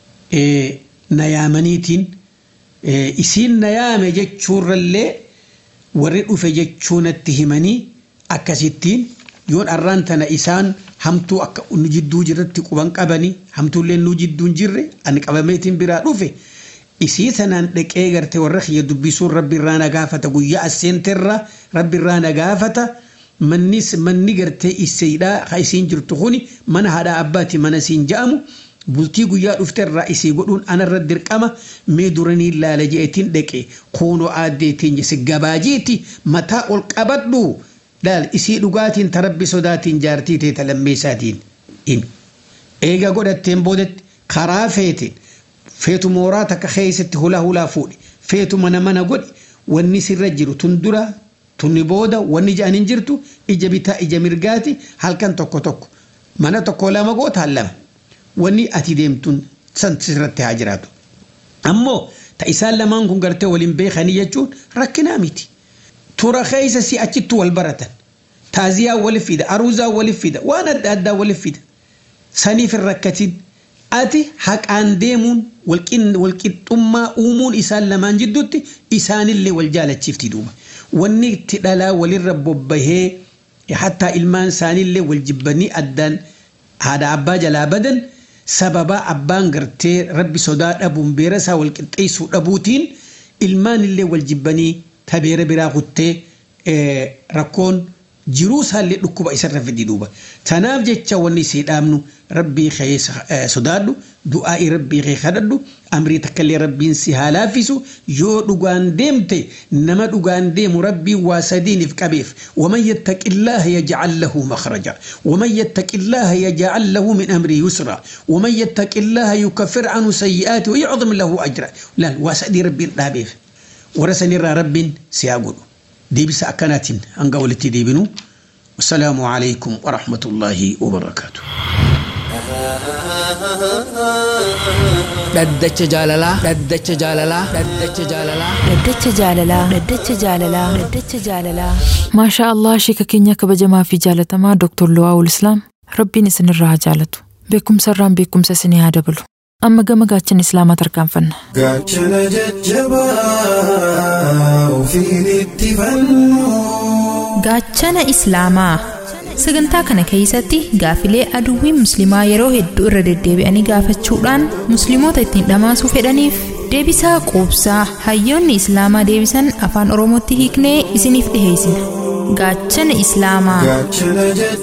nayaamaniitiin isiin nayaame jechuurrallee warri dhufe jechuunatti himanii akkasittiin yoon arraan tana isaan hamtuu akka nu jidduu jirratti quban qabanii hamtuullee nu jidduun jirre ani qabameetiin biraa dhufe isii sanaan dhaqee garte warra kiyya dubbisuun rabbi irraa na gaafata guyyaa asseenterra rabbi irraa na gaafata manni gartee isseedhaa ha isiin jirtu kuni mana haadha abbaati mana siin ja'amu bultii guyyaa dhufterraa isii godhuun anarra dirqama mee duranii laala jeetiin dhaqe koonoo aaddeetiin jese gabaajiiti mataa ol qabadhu laal isii dhugaatiin tarabbi sodaatiin jaartii teeta lammeessaatiin eega godhatteen boodatti karaa feetu mooraa takka keessatti hulaa fuudhe feetu mana godhi wanni sirra jiru tun dura tunni booda wanni ja'an hin jirtu ija bitaa ija mirgaati halkan tokko mana tokko lama gootaan lama wanni ati deemtuun san sirratti haa jiraatu. Ammoo ta isaan lamaan kun gartee waliin beekanii jechuun rakkinaa miti. Tura keessa si achitti wal baratan. Taaziyaa waliif fida, aruuzaa waliif fida, waan adda addaa waliif fida. Saniif hin rakkatin. Ati haqaan deemuun walqixxummaa uumuun isaan lamaan jidduutti isaanillee wal jaalachiifti duuba. Wanni itti dhalaa walirra bobbahee hattaa ilmaan isaanillee wal jibbanii addaan haadha abbaa jalaa badan sababa abbaan gartee rabbi sodaa dhabuun beera isaa wal qixxeessuu dhabuutiin ilmaanillee wal jibbanii tabeera biraa kuttee rakkoon jiruu isaallee dhukkuba isarra fidi duuba. Tanaaf jecha wanni isii dhaabnu rabbii kee sodaadhu du'aa'i rabbii kee kadhadhu amrii takkallee rabbiin si haa laaffisu yoo dhugaan deemte nama dhugaan deemu rabbiin waa sadiiniif qabeef waman yattaqillaha yaj'al lahu makhraja waman yattaqillaha yaj'al lahu min amri yusra waman yattaqillaha yukaffir anhu sayyi'aati wa yu'dhim lahu ajra laal waa sadii rabbiin dhaabeef warra sanirraa rabbiin si haa godhu. deebisa akkanaatiin hanga walitti deebinu. Assalaamu alaykum wa rahmatullahi wa barakatuh. Dhaddacha jaalalaa dhaddacha jaalalaa dhaddacha jaalalaa Dhaddacha jaalalaa Dhaddacha jaalalaa Dhaddacha jaalalaa Maashaa Allah sheeka keenya kabajamaa fi jaalatamaa Dr. Luwaawul Islaam Rabbiin isinirraa haa jaalatu beekumsarraan beekumsa isinii haa dabalu amma gama gaachana islaamaa tarkaanfanna. Gaachana jajjabaa ofiin itti fannu. Gaachana islaamaa sagantaa kana keessatti gaafilee aduwwii musliimaa yeroo hedduu irra deddeebi'anii gaafachuudhaan musliimoota ittiin dhamaasuu fedhaniif deebisaa quubsaa hayyoonni islaamaa deebisan afaan oromootti hiiknee isiniif dhiheessina. Gaachana islaamaa. Gaachana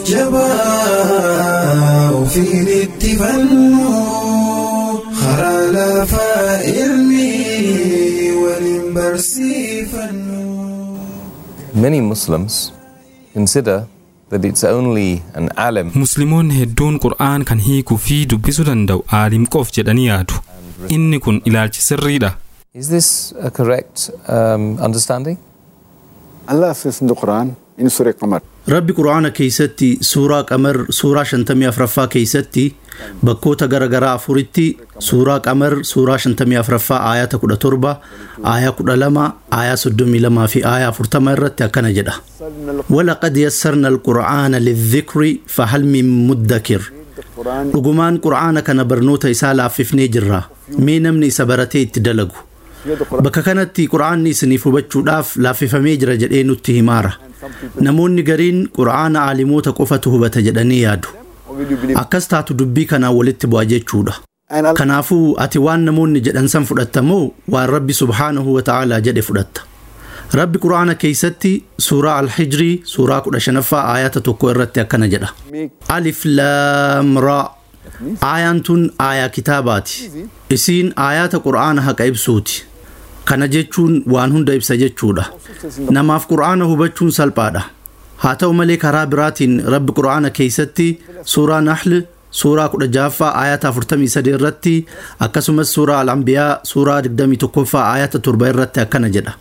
jajjabaa ofiin itti fannu. Karaa lafaa ilmi waliin barsiifannu. Many Muslims consider that it's only an alim. Musliimoon hedduun Qur'aan kan hiikuu fi dubbisuu danda'u aalim qof jedhanii yaadu. Inni kun ilaalchi sirriidha. Is this a correct understanding? Allah says in the Quran in Surah Qamar. Rabbi Qur'aana keessatti suuraa Qamar suuraa 54ffaa keessatti bakkoota garagaraa afuritti suuraa Qamar suuraa 54ffaa aayata 17 aayaa 12 aayaa 32 fi aayaa 40 irratti akkana jedha. Walaqad yassarna al-Qur'aana lidh-dhikri fahal min muddakir. Dhugumaan Qur'aana kana barnoota isaa laaffifnee jirra. Mee namni isa baratee itti dalagu. Bakka kanatti quraanni isiniif hubachuudhaaf laaffifamee jira jedhee nutti himaara. Namoonni gariin quraana aalimoota qofatu hubata jedhanii yaadu. Akkas taatu dubbii kanaan walitti bu'a jechuudha. Kanaafuu ati waan namoonni jedhan san fudhatta moo waan Rabbi subhaanahu wa ta'aalaa jedhe fudhatta? Rabbi quraana keessatti suuraa Al-Hijrii suuraa 15ffaa aayata 1 irratti akkana jedha. Alif Laam Raa. Aayaan tun aayaa kitaabaati. Isiin aayata quraana haqa ibsuuti. Kana jechuun waan hunda ibsa jechuudha. Namaaf quraana hubachuun salphaadha. Haa ta'u malee karaa biraatiin Rabbi quraana keessatti suuraa Nahl suuraa 16ffaa aayata 43 irratti akkasumas suuraa Al-Anbiyaa suuraa 21ffaa aayata 7 irratti akkana jedha.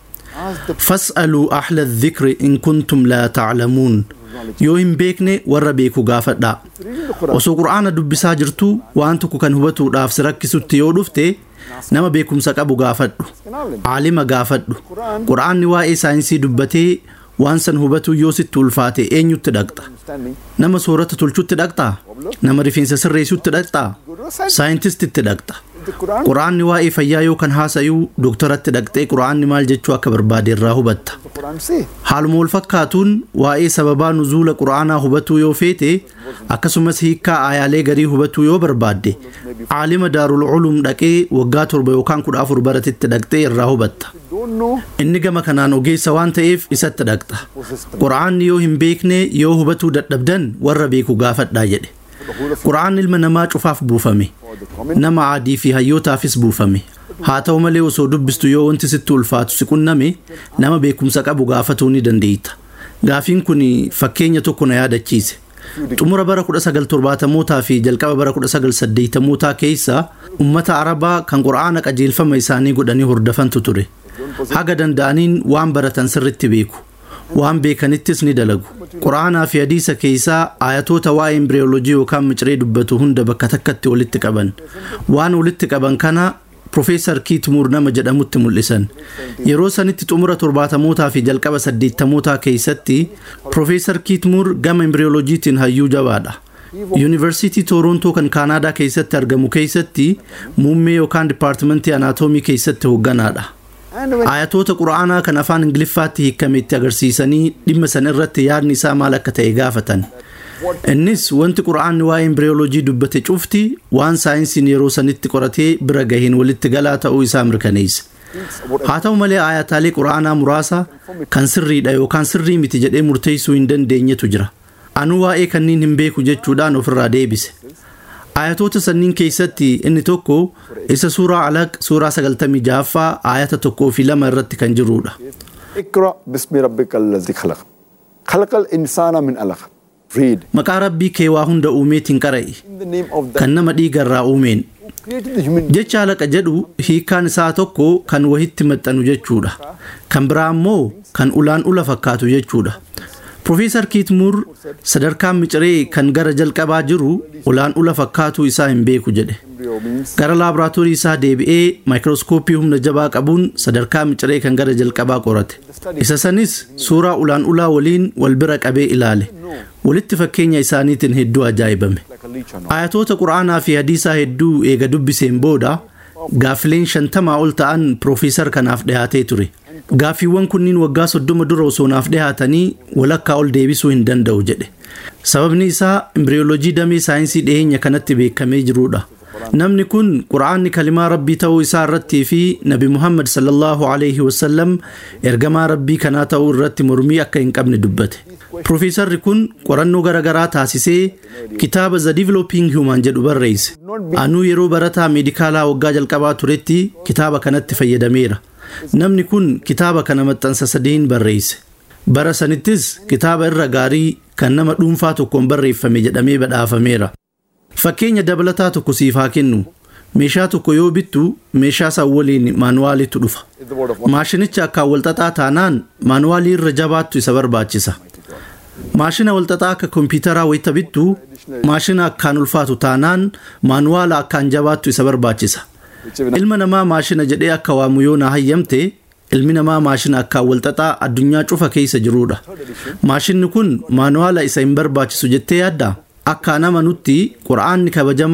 Fas'aluu ahla dhikri in kuntum laa ta'lamuun. Yoo hin beekne warra beeku gaafadhaa. Osoo quraana dubbisaa jirtu waan tokko kan hubatuudhaaf si rakkisutti yoo dhufte nama beekumsa qabu gaafadhu. Aalima gaafadhu. Quraanni waa'ee saayinsii dubbatee waan san hubatu yoo sitti ulfaate eenyutti dhaqxa? Nama soorata tolchutti dhaqxaa? Nama rifeensa sirreessutti dhaqxaa? Saayintistitti dhaqxa. Quraanni waa'ee fayyaa yoo kan haasayu dooktaratti dhaqxee quraanni maal jechuu akka barbaade irraa hubatta. Haaluma wal fakkaatuun waa'ee sababaa nuzuula quraanaa hubatuu yoo feete akkasumas hiikkaa aayaalee garii hubatuu yoo barbaadde aalima daarul ulum dhaqee waggaa 7 yookaan 14 baratitti dhaqxee irraa hubatta. Inni gama kanaan ogeessa waan ta'eef isatti dhaqxa. Quraanni yoo hin beekne yoo hubatuu dadhabdan warra beeku gaafadhaa jedhe. Quraanni ilma namaa cufaaf buufame. Nama aadii fi hayyootaafis buufame. Haa ta'u malee osoo dubbistu yoo wanti sitti ulfaatu si qunname nama beekumsa qabu gaafatuu ni dandeeyta. Gaafiin kun fakkeenya tokko na yaadachiise. Xumura bara 1970mootaa fi jalqaba bara 1980mootaa keessa ummata Arabaa kan quraana qajeelfama isaanii godhanii hordofantu ture. Haga danda'aniin waan baratan sirritti beeku. Waan beekanittis ni dalagu. Quraanaa fi hadiisa keessaa ayatoota waa'ee embriyoolojii yookaan miciree dubbatu hunda bakka takkatti walitti qaban. Waan walitti qaban kana Profeesar Kiitmuur nama jedhamutti mul'isan. Yeroo sanitti xumura 70mootaa fi jalqaba 80mootaa keessatti Profeesar Kiitmuur gama embriyoolojiitiin hayyuu jabaadha. Yuunivarsiitii Toorontoo kan Kaanaadaa keessatti argamu keessatti muummee yookaan dipaartimentii anaatomii keessatti hoogganaadha. Ayatoota quraanaa kan afaan Ingiliffaatti hiikametti agarsiisanii dhimma san irratti yaadni isaa maal akka ta'e gaafatan. Innis wanti quraanni waa'ee embriyoolojii dubbate cufti waan saayinsiin yeroo sanitti qoratee bira gaheen walitti galaa ta'uu isaa mirkaneesse. Haa ta'u malee ayataalee quraanaa muraasa kan sirriidha yookaan sirrii miti jedhee murteessuu hin dandeenyetu jira. Anuu waa'ee kanniin hin beeku jechuudhaan ofirraa deebise. Ayatoota sanniin keessatti inni tokko isa suuraa Alaq suuraa 96ffaa ayata 1 fi 2 irratti kan jirudha. Iqra bismi rabbikal ladzi khalaq. Khalaqal insaana min alaq. Maqaa rabbii kee waa hunda uumeetiin qara'i. Kan nama dhiigarraa uumeen. Jecha alaqa jedhu hiikaan isaa tokko kan wahitti maxxanu jechuudha. Kan biraa immoo kan ulaan ula fakkaatu jechuudha. Profeesar Kiitmuur sadarkaan miciree kan gara jalqabaa jiru ulaan ula fakkaatu isaa hin beeku jedhe. Gara laaboraatoorii isaa deebi'ee maayikirooskooppii humna jabaa qabuun sadarkaa miciree kan gara jalqabaa qorate. Isa sanis suuraa ulaan ulaa waliin wal bira qabee ilaale. Walitti fakkeenya isaaniitiin hedduu ajaa'ibame. Ayatoota quraanaa fi hadiisaa hedduu eega dubbiseen booda gaaffileen 50 ol ta'an Profeesar kanaaf dhiyaatee ture. Gaaffiiwwan kunniin waggaa 30 dura osoo naaf dhiyaatanii walakkaa ol deebisuu hin danda'u jedhe. Sababni isaa embriyoolojii damee saayinsii dhiyeenya kanatti beekamee jirudha. Namni kun quraanni kalimaa rabbii ta'uu isaa irrattii fi Nabi Muhammad sallallahu alaihi wasallam ergamaa rabbii kanaa ta'uu irratti mormii akka hin qabne dubbate. Profeesarri kun qorannoo garaagaraa taasisee kitaaba The Developing Human jedhu barreesse. Anuu yeroo barataa meedikaalaa waggaa jalqabaa turetti kitaaba kanatti fayyadameera. Namni kun kitaaba kana maxxansa 3 barreesse. Bara sanittis kitaaba irra gaarii kan nama dhuunfaa tokkoon barreeffame jedhamee badhaafameera. Fakkeenya dabalataa tokko siif haa kennu. Meeshaa tokko yoo bittu meeshaa san waliin maanuwaaliitu dhufa. Maashinicha akkaan walxaxaa taanaan maanuwaalii irra jabaattu isa barbaachisa. Maashina walxaxaa akka kompiitaraa wayita bittu maashina akkaan ulfaatu taanaan maanuwaala akkaan jabaattu isa barbaachisa. Ilma namaa maashina jedhee akka waamu yoo na hayyamte ilmi namaa maashina akkaan walxaxaa addunyaa cufa keessa jirudha. Maashinni kun maanuwaala isa hin barbaachisu jettee yaaddaa? Akka nama nutti quraanni kabajamaan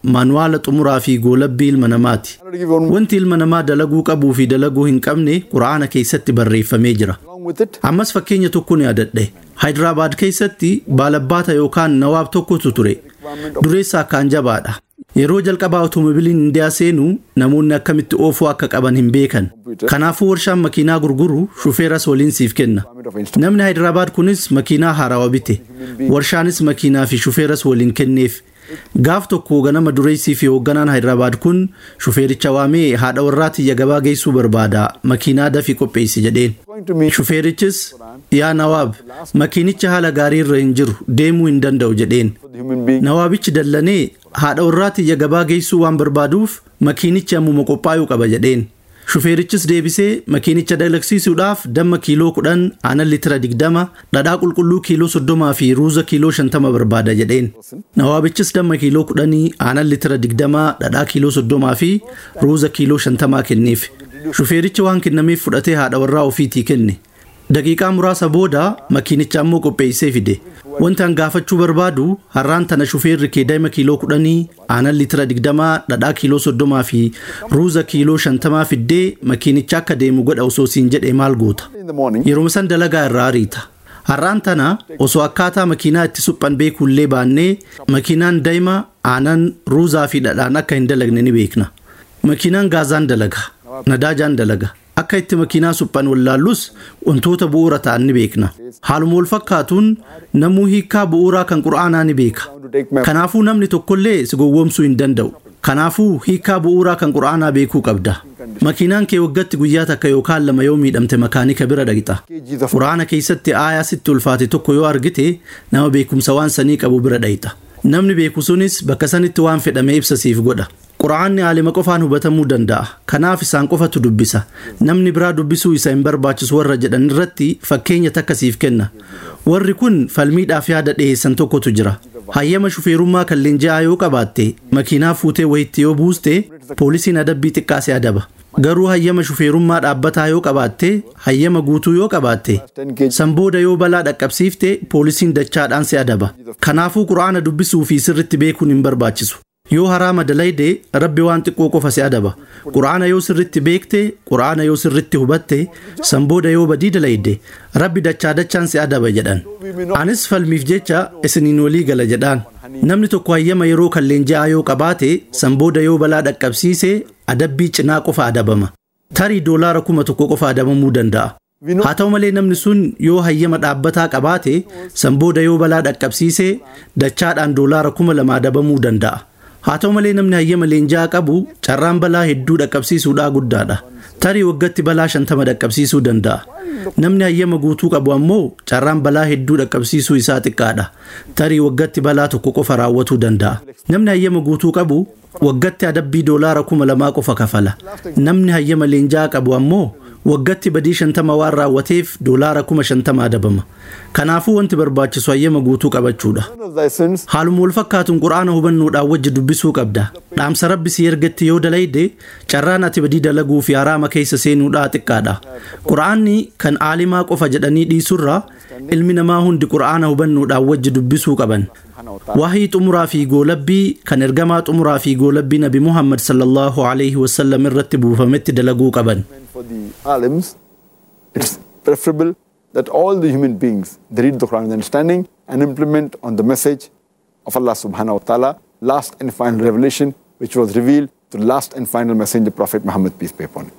maanuwaala xumuraa fi goolabbii ilma namaati. Wanti ilma namaa dalaguu qabuu fi dalaguu hin qabne quraana keessatti barreeffamee jira. Ammas fakkeenya tokko ni yaadadhe. Hyderabad keessatti baalabbaata yookaan nawaab tokkotu ture. Dureessa akkaan jabaadha. Yeroo jalqabaa automobiliin Indiyaa seenu namoonni akkamitti oofuu akka qaban hin beekan. Kanaafuu warshaan makiinaa gurguru shufeeras waliin siif kenna. Namni Hyderabad kunis makiinaa haarawaa bite. Warshaanis makiinaa fi shufeeras waliin kenneef. Gaaf tokko ganama dureessii fi hoogganaan Hyderabad kun shufeericha waamee haadha warraa tiyya gabaa geessuu barbaada makiinaa dafii qopheessi jedheen. Shufeerichis yaa Nawaab makiinicha haala gaarii irra hin jiru deemuu hin danda'u jedheen. Nawaabichi dallanee haadha warraa tiyya gabaa geessuu waan barbaaduuf makiinichi ammuma qophaa'uu qaba jedheen. Shufeerichis deebisee makiinicha dalagsiisuudhaaf damma kiiloo 10 aanan litira 20 dhadhaa qulqulluu kiiloo 30 fi ruuza kiiloo 50 barbaada jedheen. Nawaabichis damma kiiloo 10 aanan litira 20 dhadhaa kiiloo 30 fi ruuza kiiloo 50 kenneef. Shufeerichi waan kennameef fudhatee haadha warraa ofiitii kenne. Daqiiqaa muraasa booda makiinicha ammoo qopheessee fide. Wanti an gaafachuu barbaadu har'aan tana shufeerri kee daa'ima kiiloo 10 aanan litira 20 dhadhaa kiiloo 30 fi ruuza kiiloo 50 fiddee makiinicha akka deemu godha osoo siin jedhee maal goota? Yeroo san dalagaa irraa ariita. Har'aan tana osoo akkaataa makiinaa itti suphan beekuullee baannee makiinaan daa'ima aanan ruuzaa fi dhadhaan akka hin dalagne ni beekna. Makiinaan gaazaan dalaga, nadaajaan dalaga. Akka itti makiinaa suphan wallaallus wantoota bu'uura ta'an ni beekna. Haaluma wal fakkaatuun namuu hiikaa bu'uuraa kan quraanaa ni beeka. Kanaafuu namni tokkollee si gowwoomsuu hin danda'u. Kanaafuu hiikaa bu'uuraa kan quraanaa beekuu qabda. Makiinaan kee waggatti guyyaa takka yookaan lama yoo miidhamte makaanika bira dhaqxa. Quraana keessatti aayaa sitti ulfaate tokko yoo argite nama beekumsa waan sanii qabu bira dhaqxa. Namni beeku sunis bakka sanitti waan fedhame ibsa siif godha. Quraanni aalima qofaan hubatamuu danda'a. Kanaaf isaan qofatu dubbisa. Namni biraa dubbisuu isa hin barbaachisu warra jedhan irratti fakkeenya takka siif kenna. Warri kun falmiidhaaf yaada dhiyeessan tokkotu jira. Hayyama shufeerummaa kan leenji'aa yoo qabaatte makiinaa fuutee wayitti yoo buuste poolisiin adabbii xiqqaase adaba. Garuu hayyama shufeerummaa dhaabbataa yoo qabaatte hayyama guutuu yoo qabaatte san booda yoo balaa dhaqqabsiifte poolisiin dachaadhaan si adaba. Kanaafuu quraana dubbisuu fi sirritti beekuun hin barbaachisu. Yoo haraama dalayde rabbi waan xiqqoo qofa si adaba. Quraana yoo sirritti beekte, quraana yoo sirritti hubatte, san booda yoo badii dalayde rabbi dachaan si adaba jedhan. Anis falmiif jecha isiniin walii gala jedhaan. Namni tokko hayyama yeroo kan leenji'aa yoo qabaate san booda yoo balaa dhaqqabsiise adabbii cinaa qofa adabama. Tarii doolaara 1,000 qofa adabamuu danda'a. Haa ta'u malee namni sun yoo hayyama dhaabbataa qabaate san booda yoo balaa dhaqqabsiise dachaadhaan doolaara 2,000 adabamuu danda'a. Haa ta'u malee namni hayyama leenji'aa qabu carraan balaa hedduu dhaqqabsiisuudhaa guddaadha. Tarii waggatti balaa 50 dhaqqabsiisuu danda'a. Namni hayyama guutuu qabu ammoo carraan balaa hedduu dhaqqabsiisuu isaa xiqqaadha. Tarii waggatti balaa tokko qofa raawwatuu danda'a. Namni hayyama guutuu qabu waggatti adabbii doolaara 2,000 qofa kafala. Namni hayyama leenji'aa qabu ammoo waggatti badii 50 waan raawwateef doolaara 50,000 adabama. Kanaafuu wanti barbaachisu hayyama guutuu qabachuudha. Haaluma wal fakkaatuun quraana hubannoodhaan wajji dubbisuu qabda. Dhaamsa rabbi si ergatti yoo dalayde carraan ati badii dalaguu fi haraama keessa seenuudhaa xiqqaadha. Quraanni kan aalimaa qofa jedhanii dhiisurraa ilmi namaa hundi quraana hubannoodhaan wajji dubbisuu qaban. Wahii xumuraa fi goolabbii kan ergamaa xumuraa fi goolabbii Nabi Muhammad sallallahu alaihi wasallam irratti buufametti dalaguu qaban. For the alims, it's preferable that all the human beings they read the Quran with understanding and implement on the message of Allah subhanahu wa ta'ala, last and final revelation which was revealed to the last and final messenger Prophet Muhammad, peace be upon him.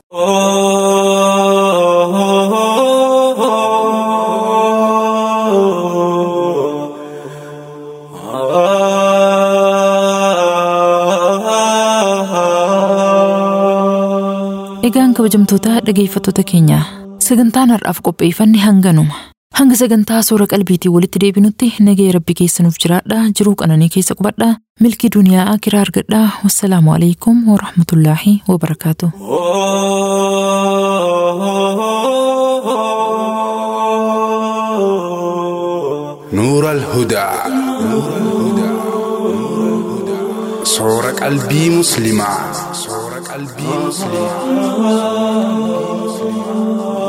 Egaan kabajamtoota dhageeffattoota keenya sagantaan har'aaf qopheeffanne hanganuma. Hanga sagantaa suura qalbiitii walitti deebinutti nagaya rabbi keessanuuf jiraadha. Jiruu qananii keessa qubadha. Milkii duniyaa akiraa argadha. Wassalaamu alaikum wa rahmatullaahi wa barakaatuh. نور الهدى صورة قلبي مسلمة